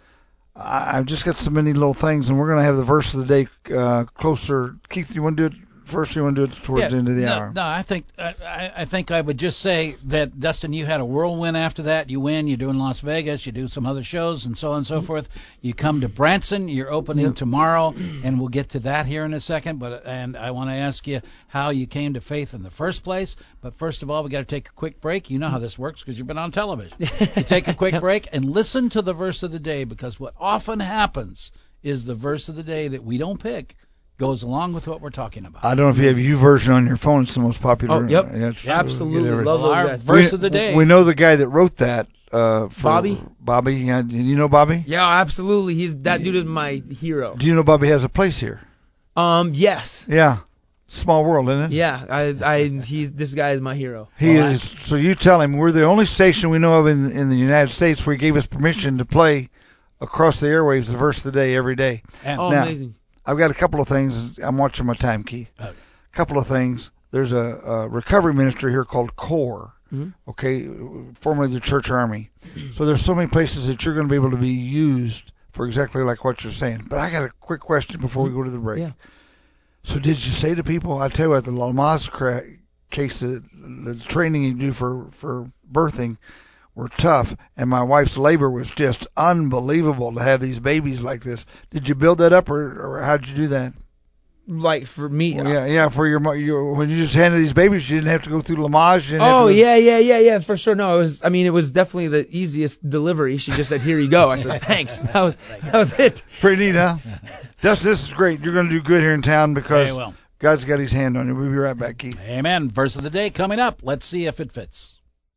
Speaker 2: I, I've just got so many little things, and we're going to have the verse of the day uh, closer. Keith, you want to do it first, or you want to do it towards
Speaker 1: yeah,
Speaker 2: the end of the
Speaker 1: no,
Speaker 2: hour?
Speaker 1: No, I think I, I think I would just say that, Dustin, you had a whirlwind after that. You win. You do in Las Vegas. You do some other shows and so on and so forth. You come to Branson. You're opening yep. tomorrow, and we'll get to that here in a second. But and I want to ask you how you came to faith in the first place. But first of all, we got to take a quick break. You know how this works because you've been on television. You take a quick break and listen to the verse of the day, because what often happens is the verse of the day that we don't pick goes along with what we're talking about.
Speaker 2: I don't know if you have U version on your phone. It's the most popular.
Speaker 3: Oh, yep.
Speaker 2: Yeah,
Speaker 3: yeah, absolutely. Love those
Speaker 1: Our
Speaker 3: guys.
Speaker 1: verse
Speaker 2: we,
Speaker 1: of the day.
Speaker 2: We know the guy that wrote that. Uh, for
Speaker 3: Bobby?
Speaker 2: Bobby. Yeah, do you know Bobby?
Speaker 3: Yeah, absolutely. He's that dude is my hero.
Speaker 2: Do you know Bobby has a place here?
Speaker 3: Um, yes.
Speaker 2: Yeah. Small world, isn't it?
Speaker 3: Yeah, I, I, he's this guy is my hero.
Speaker 2: He
Speaker 1: well,
Speaker 2: is. I, so you tell him we're the only station we know of in in the United States where he gave us permission to play across the airwaves the verse of the day every day.
Speaker 1: And
Speaker 3: oh,
Speaker 2: now,
Speaker 3: amazing.
Speaker 2: I've got a couple of things. I'm watching my time, Keith. A okay. couple of things. There's a, a recovery ministry here called CORE, mm-hmm. okay, formerly the Church Army. So there's so many places that you're going to be able to be used for exactly like what you're saying. But I got a quick question before we go to the break.
Speaker 3: Yeah.
Speaker 2: So did you say to people, I tell you what, the Lamaze cra- case, the, the training you do for, for birthing were tough, and my wife's labor was just unbelievable to have these babies like this. Did you build that up, or, or how did you do that?
Speaker 3: Like for me?
Speaker 2: Well, yeah, yeah. For your, your when you just handed these babies, you didn't have to go through Lamaze.
Speaker 3: Oh
Speaker 2: to
Speaker 3: yeah, yeah, yeah, yeah, for sure. No, it was. I mean, it was definitely the easiest delivery. She just said, "Here you go." I said, "Thanks." That was that was it.
Speaker 2: Pretty neat, huh? Dustin, this is great. You're going to do good here in town because
Speaker 1: hey, well.
Speaker 2: God's got His hand on you. We'll be right back, Keith.
Speaker 1: Amen. Verse of the day coming up. Let's see if it fits.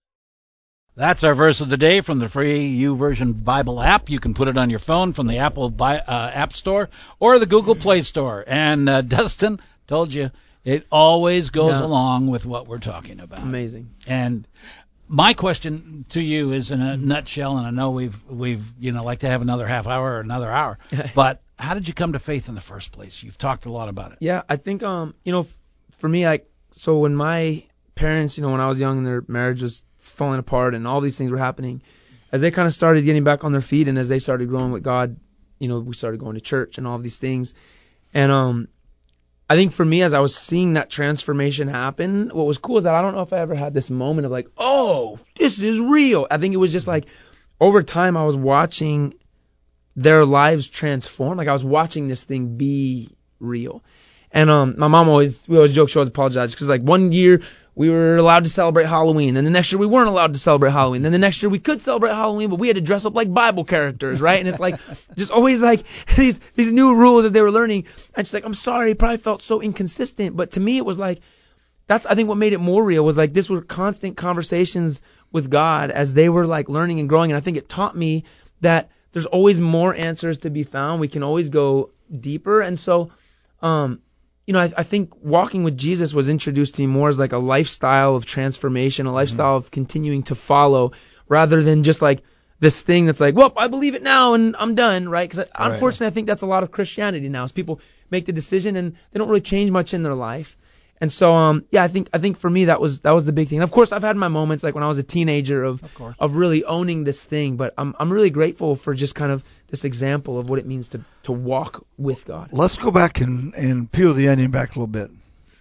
Speaker 1: That's our verse of the day from the free YouVersion Bible app. You can put it on your phone from the Apple Bi- uh, App Store or the Google Play Store. And uh, Dustin told you it always goes
Speaker 3: yeah.
Speaker 1: along with what we're talking about.
Speaker 3: Amazing.
Speaker 1: And my question to you is in a nutshell, and I know we've we've you know like to have another half hour or another hour, but how did you come to faith in the first place? You've talked a lot about it.
Speaker 3: Yeah, I think um you know f- for me, like, so when my parents, you know, when I was young and their marriage was falling apart and all these things were happening, as they kind of started getting back on their feet and as they started growing with God, you know, we started going to church and all of these things. And um, I think for me, as I was seeing that transformation happen, what was cool is that I don't know if I ever had this moment of like, oh, this is real. I think it was just like over time I was watching their lives transform. Like I was watching this thing be real. And um, my mom always, we always joke, she always apologized because like one year we were allowed to celebrate Halloween, and the next year we weren't allowed to celebrate Halloween. Then the next year we could celebrate Halloween, but we had to dress up like Bible characters, right? And it's like just always like these these new rules as they were learning. And she's like, I'm sorry, it probably felt so inconsistent, but to me it was like that's I think what made it more real was like this were constant conversations with God as they were like learning and growing, and I think it taught me that there's always more answers to be found. We can always go deeper, and so um. You know, I, I think walking with Jesus was introduced to me more as like a lifestyle of transformation, a lifestyle mm-hmm. of continuing to follow, rather than just like this thing that's like, well, I believe it now and I'm done, right? Because right. unfortunately, I think that's a lot of Christianity now. Is people make the decision and they don't really change much in their life. And so, um, yeah, I think I think for me that was that was the big thing. And of course, I've had my moments like when I was a teenager of of, of really owning this thing. But I'm I'm really grateful for just kind of this example of what it means to to walk with God.
Speaker 2: Let's go back and, and peel the onion back a little bit,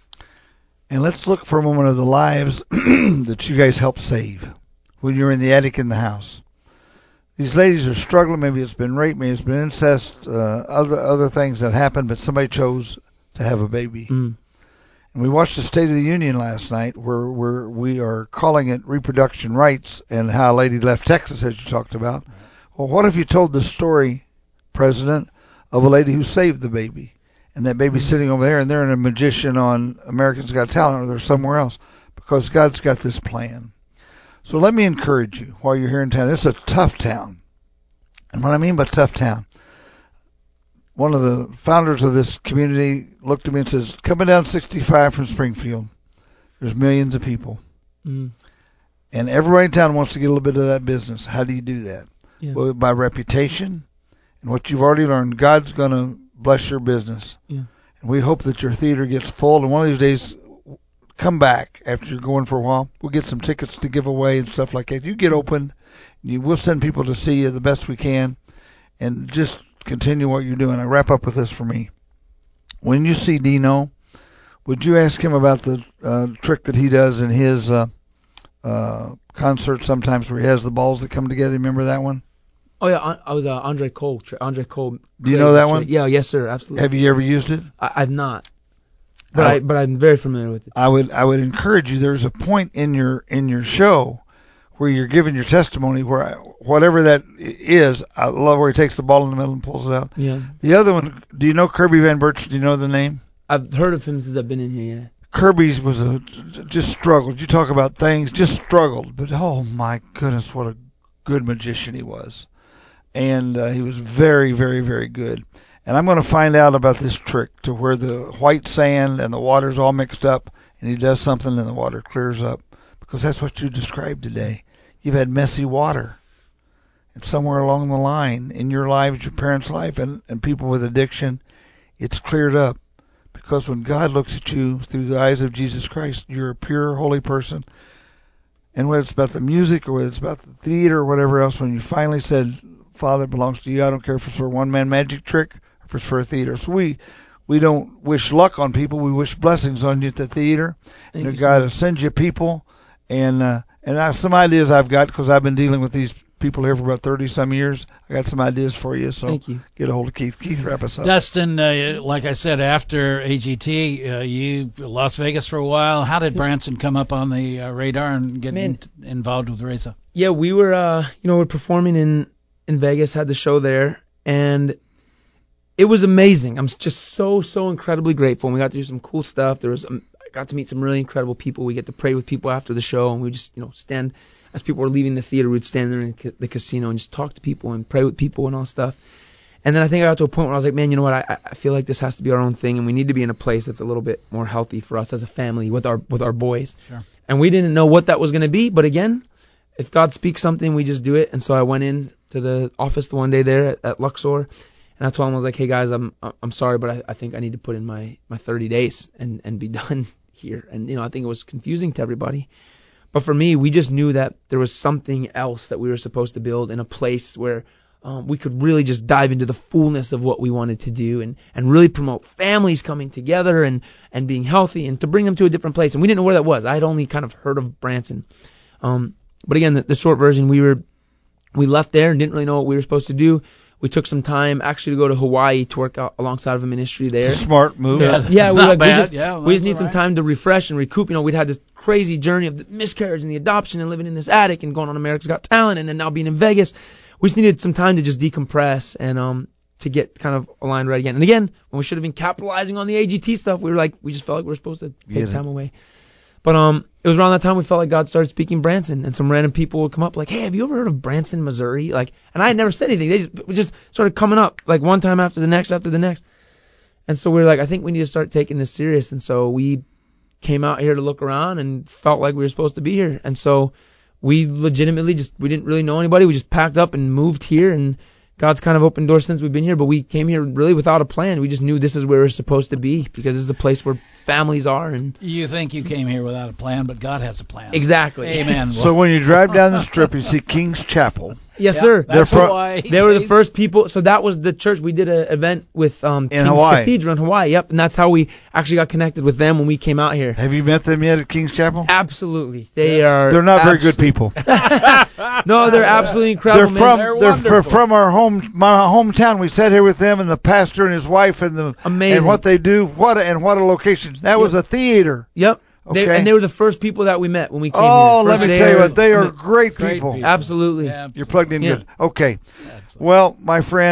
Speaker 2: and let's look for a moment of the lives that you guys helped save when you were in the attic in the house. These ladies are struggling. Maybe it's been rape, maybe it's been incest, uh, other other things that happened, but somebody chose to have a baby.
Speaker 3: Mm.
Speaker 2: And we watched the State of the Union last night where, where we are calling it reproduction rights and how a lady left Texas, as you talked about. Well, what if you told the story, President, of a lady who saved the baby, and that baby's mm-hmm. sitting over there, and they're in a magician on America's Got Talent, or they're somewhere else, because God's got this plan. So let me encourage you while you're here in town. This is a tough town. And what I mean by tough town, one of the founders of this community looked at me and says, coming down sixty-five from Springfield, there's millions of people.
Speaker 3: Mm.
Speaker 2: And everybody in town wants to get a little bit of that business. How do you do that?
Speaker 3: Yeah.
Speaker 2: Well, by reputation and what you've already learned. God's going to bless your business.
Speaker 3: Yeah.
Speaker 2: And we hope that your theater gets full. And one of these days, come back after you're going for a while. We'll get some tickets to give away and stuff like that. You get open. You, we'll send people to see you the best we can. And just continue what you're doing. I wrap up with this for me. When you see Dino, would you ask him about the uh, trick that he does in his uh, uh, concerts sometimes where he has the balls that come together? Remember that one?
Speaker 3: Oh yeah, I was uh, Andre Cole. Andre Cole.
Speaker 2: Do you know that one?
Speaker 3: Yeah, yes sir, absolutely.
Speaker 2: Have you ever used it?
Speaker 3: I, I've not, but
Speaker 2: I,
Speaker 3: I but I'm very familiar with it.
Speaker 2: I would I would encourage you. There's a point in your in your show where you're giving your testimony where I, whatever that is, I love where he takes the ball in the middle and pulls it out.
Speaker 3: Yeah.
Speaker 2: The other one, do you know Kirby Van Birch? Do you know the name?
Speaker 3: I've heard of him since I've been in here. Yeah.
Speaker 2: Kirby's was a just struggled. You talk about things, just struggled. But oh my goodness, what a good magician he was. And uh, he was very, very, very good. And I'm going to find out about this trick to where the white sand and the water's all mixed up, and he does something and the water clears up. Because that's what you described today. You've had messy water. And somewhere along the line in your lives, your parents' life, and, and people with addiction, it's cleared up. Because when God looks at you through the eyes of Jesus Christ, you're a pure, holy person. And whether it's about the music or whether it's about the theater or whatever else, when you finally said, Father, it belongs to you, I don't care if it's for a one-man magic trick or if it's for a theater. So we we don't wish luck on people. We wish blessings on you at the theater.
Speaker 3: Thank
Speaker 2: and
Speaker 3: you
Speaker 2: God
Speaker 3: so
Speaker 2: will
Speaker 3: much.
Speaker 2: send you people. And uh, and I, some ideas I've got because I've been dealing with these people here for about thirty-some years. I got some ideas for you. So
Speaker 3: Thank you.
Speaker 2: get a hold of Keith. Keith, wrap us up.
Speaker 1: Dustin, uh, like I said, after A G T, uh, you Las Vegas for a while. How did Branson come up on the uh, radar and get
Speaker 3: Man.
Speaker 1: in, involved with Reza?
Speaker 3: Yeah, we were, uh, you know, we're performing in, in Vegas, had the show there, and it was amazing. I'm just so, so incredibly grateful. And we got to do some cool stuff. There was, um, I got to meet some really incredible people. We get to pray with people after the show, and we just, you know, stand, as people were leaving the theater, we'd stand there in ca- the casino and just talk to people and pray with people and all stuff. And then I think I got to a point where I was like, man, you know what? I, I feel like this has to be our own thing, and we need to be in a place that's a little bit more healthy for us as a family with our with our boys.
Speaker 1: Sure.
Speaker 3: And we didn't know what that was going to be, but again, if God speaks something, we just do it. And so I went in to the office the one day there at, at Luxor, and I told them, I was like, hey guys, I'm I'm sorry, but I, I think I need to put in my, my thirty days and, and be done here. And you know, I think it was confusing to everybody. But for me, we just knew that there was something else that we were supposed to build in a place where um, we could really just dive into the fullness of what we wanted to do and, and really promote families coming together and, and being healthy and to bring them to a different place. And we didn't know where that was. I had only kind of heard of Branson. Um, but again, the, the short version, we were we left there and didn't really know what we were supposed to do. We took some time actually to go to Hawaii to work out alongside of a ministry there.
Speaker 2: It's a smart move.
Speaker 1: Yeah.
Speaker 3: Yeah, we,
Speaker 1: Not
Speaker 3: like, we
Speaker 1: bad.
Speaker 3: just,
Speaker 1: Yeah,
Speaker 3: we just
Speaker 1: that's
Speaker 3: need some
Speaker 1: all right.
Speaker 3: time to refresh and recoup. You know, we'd had this crazy journey of the miscarriage and the adoption and living in this attic and going on America's Got Talent and then now being in Vegas. We just needed some time to just decompress and um to get kind of aligned right again. And again, when we should have been capitalizing on the A G T stuff, we were like, we just felt like we were supposed to take
Speaker 2: Get it.
Speaker 3: time away. But um, it was around that time we felt like God started speaking Branson, and some random people would come up like, hey, have you ever heard of Branson, Missouri? Like, and I had never said anything. They just, it just started coming up like one time after the next after the next. And so we were like, I think we need to start taking this serious. And so we came out here to look around and felt like we were supposed to be here. And so we legitimately just, we didn't really know anybody. We just packed up and moved here, and God's kind of opened doors since we've been here. But we came here really without a plan. We just knew this is where we're supposed to be because this is a place where families are. And
Speaker 1: You think you came here without a plan, but God has a plan.
Speaker 3: exactly.
Speaker 1: Amen.
Speaker 2: So when you drive down the strip, you see King's Chapel.
Speaker 3: Yes,
Speaker 1: Yeah,
Speaker 3: sir.
Speaker 1: That's
Speaker 2: They're fro-
Speaker 1: Hawaii.
Speaker 3: They were the first people. So that was the church. We did an event with um,
Speaker 2: In
Speaker 3: King's
Speaker 2: Hawaii.
Speaker 3: Cathedral in Hawaii. Yep, and that's how we actually got connected with them when we came out here.
Speaker 2: Have you met them yet at King's Chapel?
Speaker 3: Absolutely, they are.
Speaker 2: They're not very good
Speaker 3: abso-
Speaker 2: people.
Speaker 3: No, they're absolutely incredible.
Speaker 2: They're
Speaker 3: man.
Speaker 2: from
Speaker 1: They're
Speaker 2: they're,
Speaker 1: wonderful.
Speaker 2: fr- from our home my hometown. We sat here with them and the pastor and his wife and the
Speaker 3: Amazing.
Speaker 2: and what they do. What a, and what a location. That was a theater.
Speaker 3: Yep. They,
Speaker 2: Okay.
Speaker 3: and they were the first people that we met when we came
Speaker 2: Oh,
Speaker 3: here.
Speaker 2: let
Speaker 3: First
Speaker 2: me
Speaker 3: day
Speaker 2: tell you
Speaker 3: or-
Speaker 2: what, they are
Speaker 3: I mean,
Speaker 2: great
Speaker 1: Great
Speaker 2: people.
Speaker 1: people.
Speaker 3: Absolutely.
Speaker 1: Yeah,
Speaker 2: You're plugged in
Speaker 3: Yeah.
Speaker 2: good. Okay.
Speaker 1: Excellent.
Speaker 2: Well, my friend,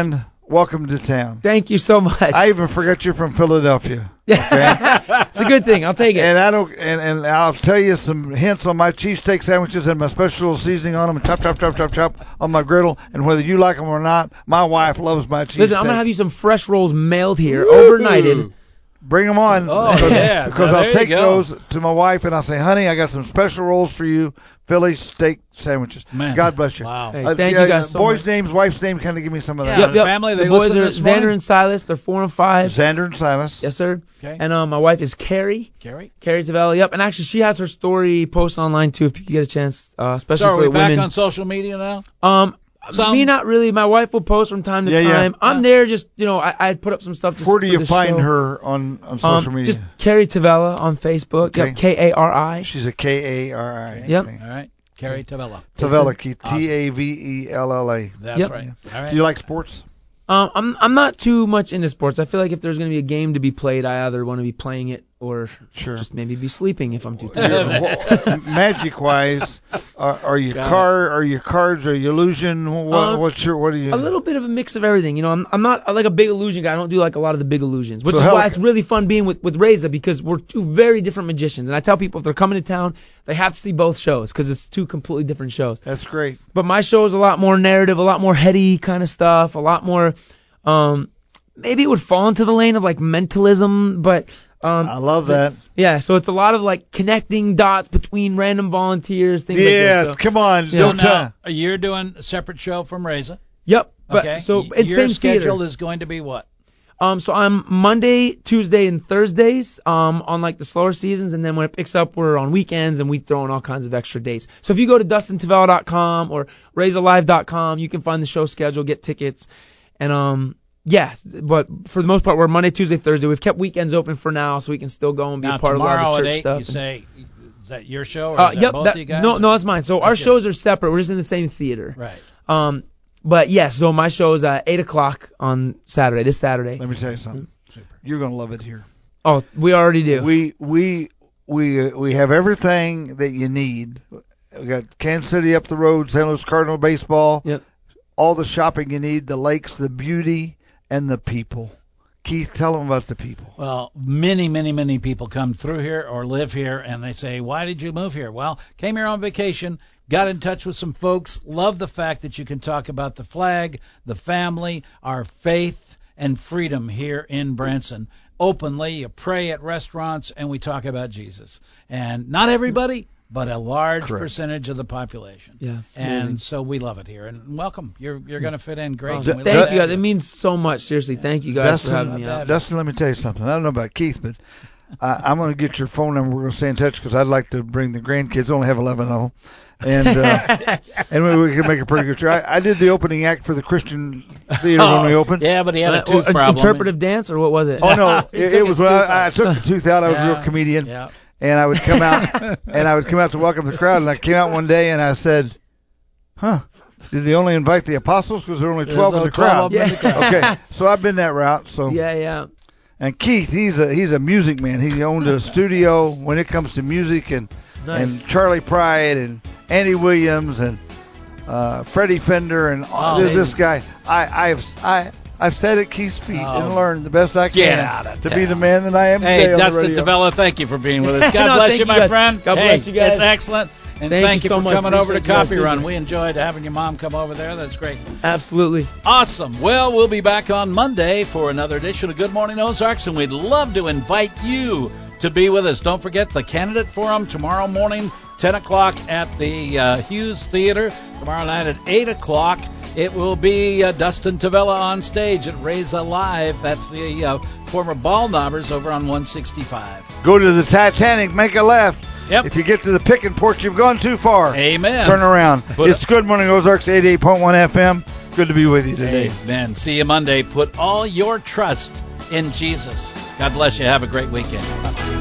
Speaker 2: welcome to town.
Speaker 3: Thank you so much.
Speaker 2: I even forgot you're from Philadelphia. Okay?
Speaker 3: It's a good thing. I'll take it.
Speaker 2: And I don't, and, and I'll tell you some hints on my cheesesteak sandwiches and my special seasoning on them, and chop, chop, chop, chop, chop on my griddle. And whether you like them or not, my wife loves my cheesesteak.
Speaker 3: Listen, I'm gonna have you some fresh rolls mailed here, overnighted.
Speaker 2: Bring them on.
Speaker 1: Oh,
Speaker 2: because,
Speaker 1: yeah.
Speaker 2: Because
Speaker 1: Now,
Speaker 2: I'll
Speaker 1: there you
Speaker 2: take
Speaker 1: go.
Speaker 2: those to my wife and I'll say, honey, I got some special rolls for you, Philly steak sandwiches.
Speaker 1: Man.
Speaker 2: God bless you.
Speaker 1: Wow.
Speaker 3: Hey,
Speaker 2: Uh,
Speaker 3: thank
Speaker 2: yeah,
Speaker 3: you guys so
Speaker 2: boys'
Speaker 3: much.
Speaker 2: names, wife's name, kind of give me some of that.
Speaker 1: Yeah.
Speaker 3: Yep,
Speaker 1: the
Speaker 3: yep.
Speaker 1: family, they
Speaker 3: the boys
Speaker 1: listen
Speaker 3: are
Speaker 1: this morning?
Speaker 3: Xander and Silas. They're four and five.
Speaker 2: Xander and Silas.
Speaker 3: Yes, sir.
Speaker 1: Okay.
Speaker 3: And um, my wife is Carrie.
Speaker 1: Carrie?
Speaker 3: Carrie Tavella. Yep. And actually, she has her story posted online too, if you get a chance, uh, especially
Speaker 1: So are
Speaker 3: for
Speaker 1: we
Speaker 3: the
Speaker 1: back
Speaker 3: women.
Speaker 1: on social media now?
Speaker 3: Um,
Speaker 1: Some?
Speaker 3: me not really. My wife will post from time to
Speaker 2: Yeah, yeah.
Speaker 3: time. I'm
Speaker 1: Yeah.
Speaker 3: there, just you know, I I put up some stuff. Just
Speaker 2: Where do
Speaker 3: for
Speaker 2: you
Speaker 3: the
Speaker 2: find
Speaker 3: show.
Speaker 2: her on, on social
Speaker 3: Um,
Speaker 2: media?
Speaker 3: just Carrie Tavella on Facebook.
Speaker 2: Okay.
Speaker 3: Yep. K A R I.
Speaker 2: She's a K A R I.
Speaker 3: Yep.
Speaker 2: Okay.
Speaker 1: All right. Carrie Tavella.
Speaker 2: Tavella, Keith.
Speaker 1: Awesome.
Speaker 2: T A V E L L A.
Speaker 1: That's
Speaker 3: Yep.
Speaker 1: right. All right.
Speaker 2: Do you like sports?
Speaker 3: Um, I'm I'm not too much into sports. I feel like if there's gonna be a game to be played, I either want to be playing it or
Speaker 2: Sure.
Speaker 3: just maybe be sleeping if I'm too tired.
Speaker 2: Magic wise, are, are you
Speaker 1: Got it.
Speaker 2: card? Are you cards? Are you illusion? What,
Speaker 3: Um,
Speaker 2: what's your? What are you?
Speaker 3: A little bit of a mix of everything. You know, I'm I'm not like a big illusion guy. I don't do like a lot of the big illusions, which
Speaker 2: So
Speaker 3: is
Speaker 2: how-
Speaker 3: why it's really fun being with with Reza because we're two very different magicians. And I tell people if they're coming to town, they have to see both shows because it's two completely different shows.
Speaker 2: That's great.
Speaker 3: But my show is a lot more narrative, a lot more heady kind of stuff, a lot more. Um, maybe it would fall into the lane of like mentalism, but um,
Speaker 2: I love that.
Speaker 3: yeah. So it's a lot of like connecting dots between random volunteers, things
Speaker 2: Yeah,
Speaker 3: like this. So,
Speaker 2: come on.
Speaker 1: So
Speaker 2: Don't
Speaker 1: now,
Speaker 2: tell.
Speaker 1: you're doing a separate show from Reza.
Speaker 3: yep. But
Speaker 1: Okay.
Speaker 3: so
Speaker 1: Y-
Speaker 3: it's
Speaker 1: Your
Speaker 3: same
Speaker 1: schedule
Speaker 3: theater.
Speaker 1: is going to be what?
Speaker 3: Um, so I'm Monday, Tuesday, and Thursdays um, on like the slower seasons, and then when it picks up, we're on weekends, and we throw in all kinds of extra dates. So if you go to dustin tavella dot com or raise alive dot com, you can find the show schedule, get tickets, and um, yeah. But for the most part, we're Monday, Tuesday, Thursday. We've kept weekends open for now, so we can still go and be
Speaker 1: Now
Speaker 3: a part of a lot
Speaker 1: tomorrow
Speaker 3: of
Speaker 1: at
Speaker 3: the church
Speaker 1: eight,
Speaker 3: stuff.
Speaker 1: you say, is that your show or
Speaker 3: uh,
Speaker 1: is that
Speaker 3: yep.
Speaker 1: both
Speaker 3: that-
Speaker 1: of you guys?
Speaker 3: no, no, that's mine. So our
Speaker 1: Okay.
Speaker 3: shows are separate. We're just in the same theater.
Speaker 1: Right.
Speaker 3: Um, but yes, so my show is at eight o'clock on Saturday. This Saturday.
Speaker 2: Let me tell you something.
Speaker 1: Super.
Speaker 2: You're gonna love it here.
Speaker 3: Oh, we already do.
Speaker 2: We we we uh, we have everything that you need. We got Kansas City up the road, Saint Louis Cardinal baseball.
Speaker 3: Yep.
Speaker 2: All the shopping you need, the lakes, the beauty, and the people. Keith, tell them about the people.
Speaker 1: Well, many, many, many people come through here or live here, and they say, why did you move here? Well, came here on vacation, got in touch with some folks, love the fact that you can talk about the flag, the family, our faith, and freedom here in Branson. Openly, you pray at restaurants, and we talk about Jesus. And not everybody, but a large
Speaker 2: Correct.
Speaker 1: percentage of the population.
Speaker 3: Yeah, it's
Speaker 1: And
Speaker 3: amazing.
Speaker 1: so we love it here. And welcome. You're you're going to fit in great.
Speaker 3: Oh,
Speaker 1: and we love
Speaker 3: thank you
Speaker 1: having
Speaker 3: guys. It means so much. Seriously, thank you guys for
Speaker 2: Dustin,
Speaker 3: having me out.
Speaker 2: Dustin, let me tell you something. I don't know about Keith, but I, I'm going to get your phone number. We're going to stay in touch because I'd like to bring the grandkids. Only have eleven of them, and uh, and we, we can make a pretty good show. I, I did the opening act for the Christian theater when we opened.
Speaker 1: Yeah, but he had a
Speaker 3: Uh,
Speaker 1: tooth
Speaker 3: uh,
Speaker 1: problem.
Speaker 3: Interpretive dance or what was it?
Speaker 2: Oh no,
Speaker 1: He
Speaker 2: it,
Speaker 1: took
Speaker 2: it was
Speaker 1: his
Speaker 2: when
Speaker 1: tooth
Speaker 2: I, I
Speaker 1: out.
Speaker 2: took the tooth out. I was a
Speaker 1: Yeah.
Speaker 2: real comedian,
Speaker 1: Yeah.
Speaker 2: and I would come out and I would come out to welcome the crowd. And I came out one day and I said, "Huh? Did they only invite the apostles because there were only
Speaker 1: There's
Speaker 2: twelve in
Speaker 1: no
Speaker 2: the crowd?"
Speaker 1: twelve in the crowd.
Speaker 2: Okay, so I've been that route. So
Speaker 3: Yeah, yeah.
Speaker 2: and Keith, he's a he's a music man. He owned a studio when it comes to music, and
Speaker 3: Nice.
Speaker 2: and Charlie Pride and Andy Williams and uh, Freddie Fender and
Speaker 1: Oh,
Speaker 2: this, this
Speaker 1: amazing.
Speaker 2: guy. I I've I I've sat at Keith's feet
Speaker 1: Oh,
Speaker 2: and learned the best I
Speaker 1: get
Speaker 2: can
Speaker 1: out of
Speaker 2: to
Speaker 1: town.
Speaker 2: be the man that I am
Speaker 1: Hey,
Speaker 2: today on the
Speaker 1: Dustin
Speaker 2: radio.
Speaker 1: Tavella, thank you for being with us. God
Speaker 3: No,
Speaker 1: bless
Speaker 3: thank
Speaker 1: you,
Speaker 3: you
Speaker 1: my
Speaker 3: guys.
Speaker 1: friend.
Speaker 3: God
Speaker 1: Hey,
Speaker 3: bless you guys.
Speaker 1: It's excellent. And
Speaker 3: Thank
Speaker 1: thank
Speaker 3: you
Speaker 1: you
Speaker 3: so
Speaker 1: for
Speaker 3: much.
Speaker 1: coming over to
Speaker 3: Appreciate you guys.
Speaker 1: Copy Run. We enjoyed having your mom come over there. That's great.
Speaker 3: Absolutely.
Speaker 1: Awesome. Well, we'll be back on Monday for another edition of Good Morning Ozarks, and we'd love to invite you to be with us. Don't forget the Candidate Forum tomorrow morning, ten o'clock at the uh, Hughes Theater. Tomorrow night at eight o'clock, it will be uh, Dustin Tavella on stage at Reza Live. That's the uh, former Ball Knobbers over on one sixty-five.
Speaker 2: Go to the Titanic, make a left.
Speaker 1: Yep.
Speaker 2: If you get to the picking porch, you've gone too far.
Speaker 1: Amen.
Speaker 2: Turn around.
Speaker 1: Put
Speaker 2: It's Good Morning Ozarks, eighty-eight point one F M. Good to be with you today.
Speaker 1: Amen. See you Monday. Put all your trust in Jesus. God bless you. Have a great weekend. Bye-bye.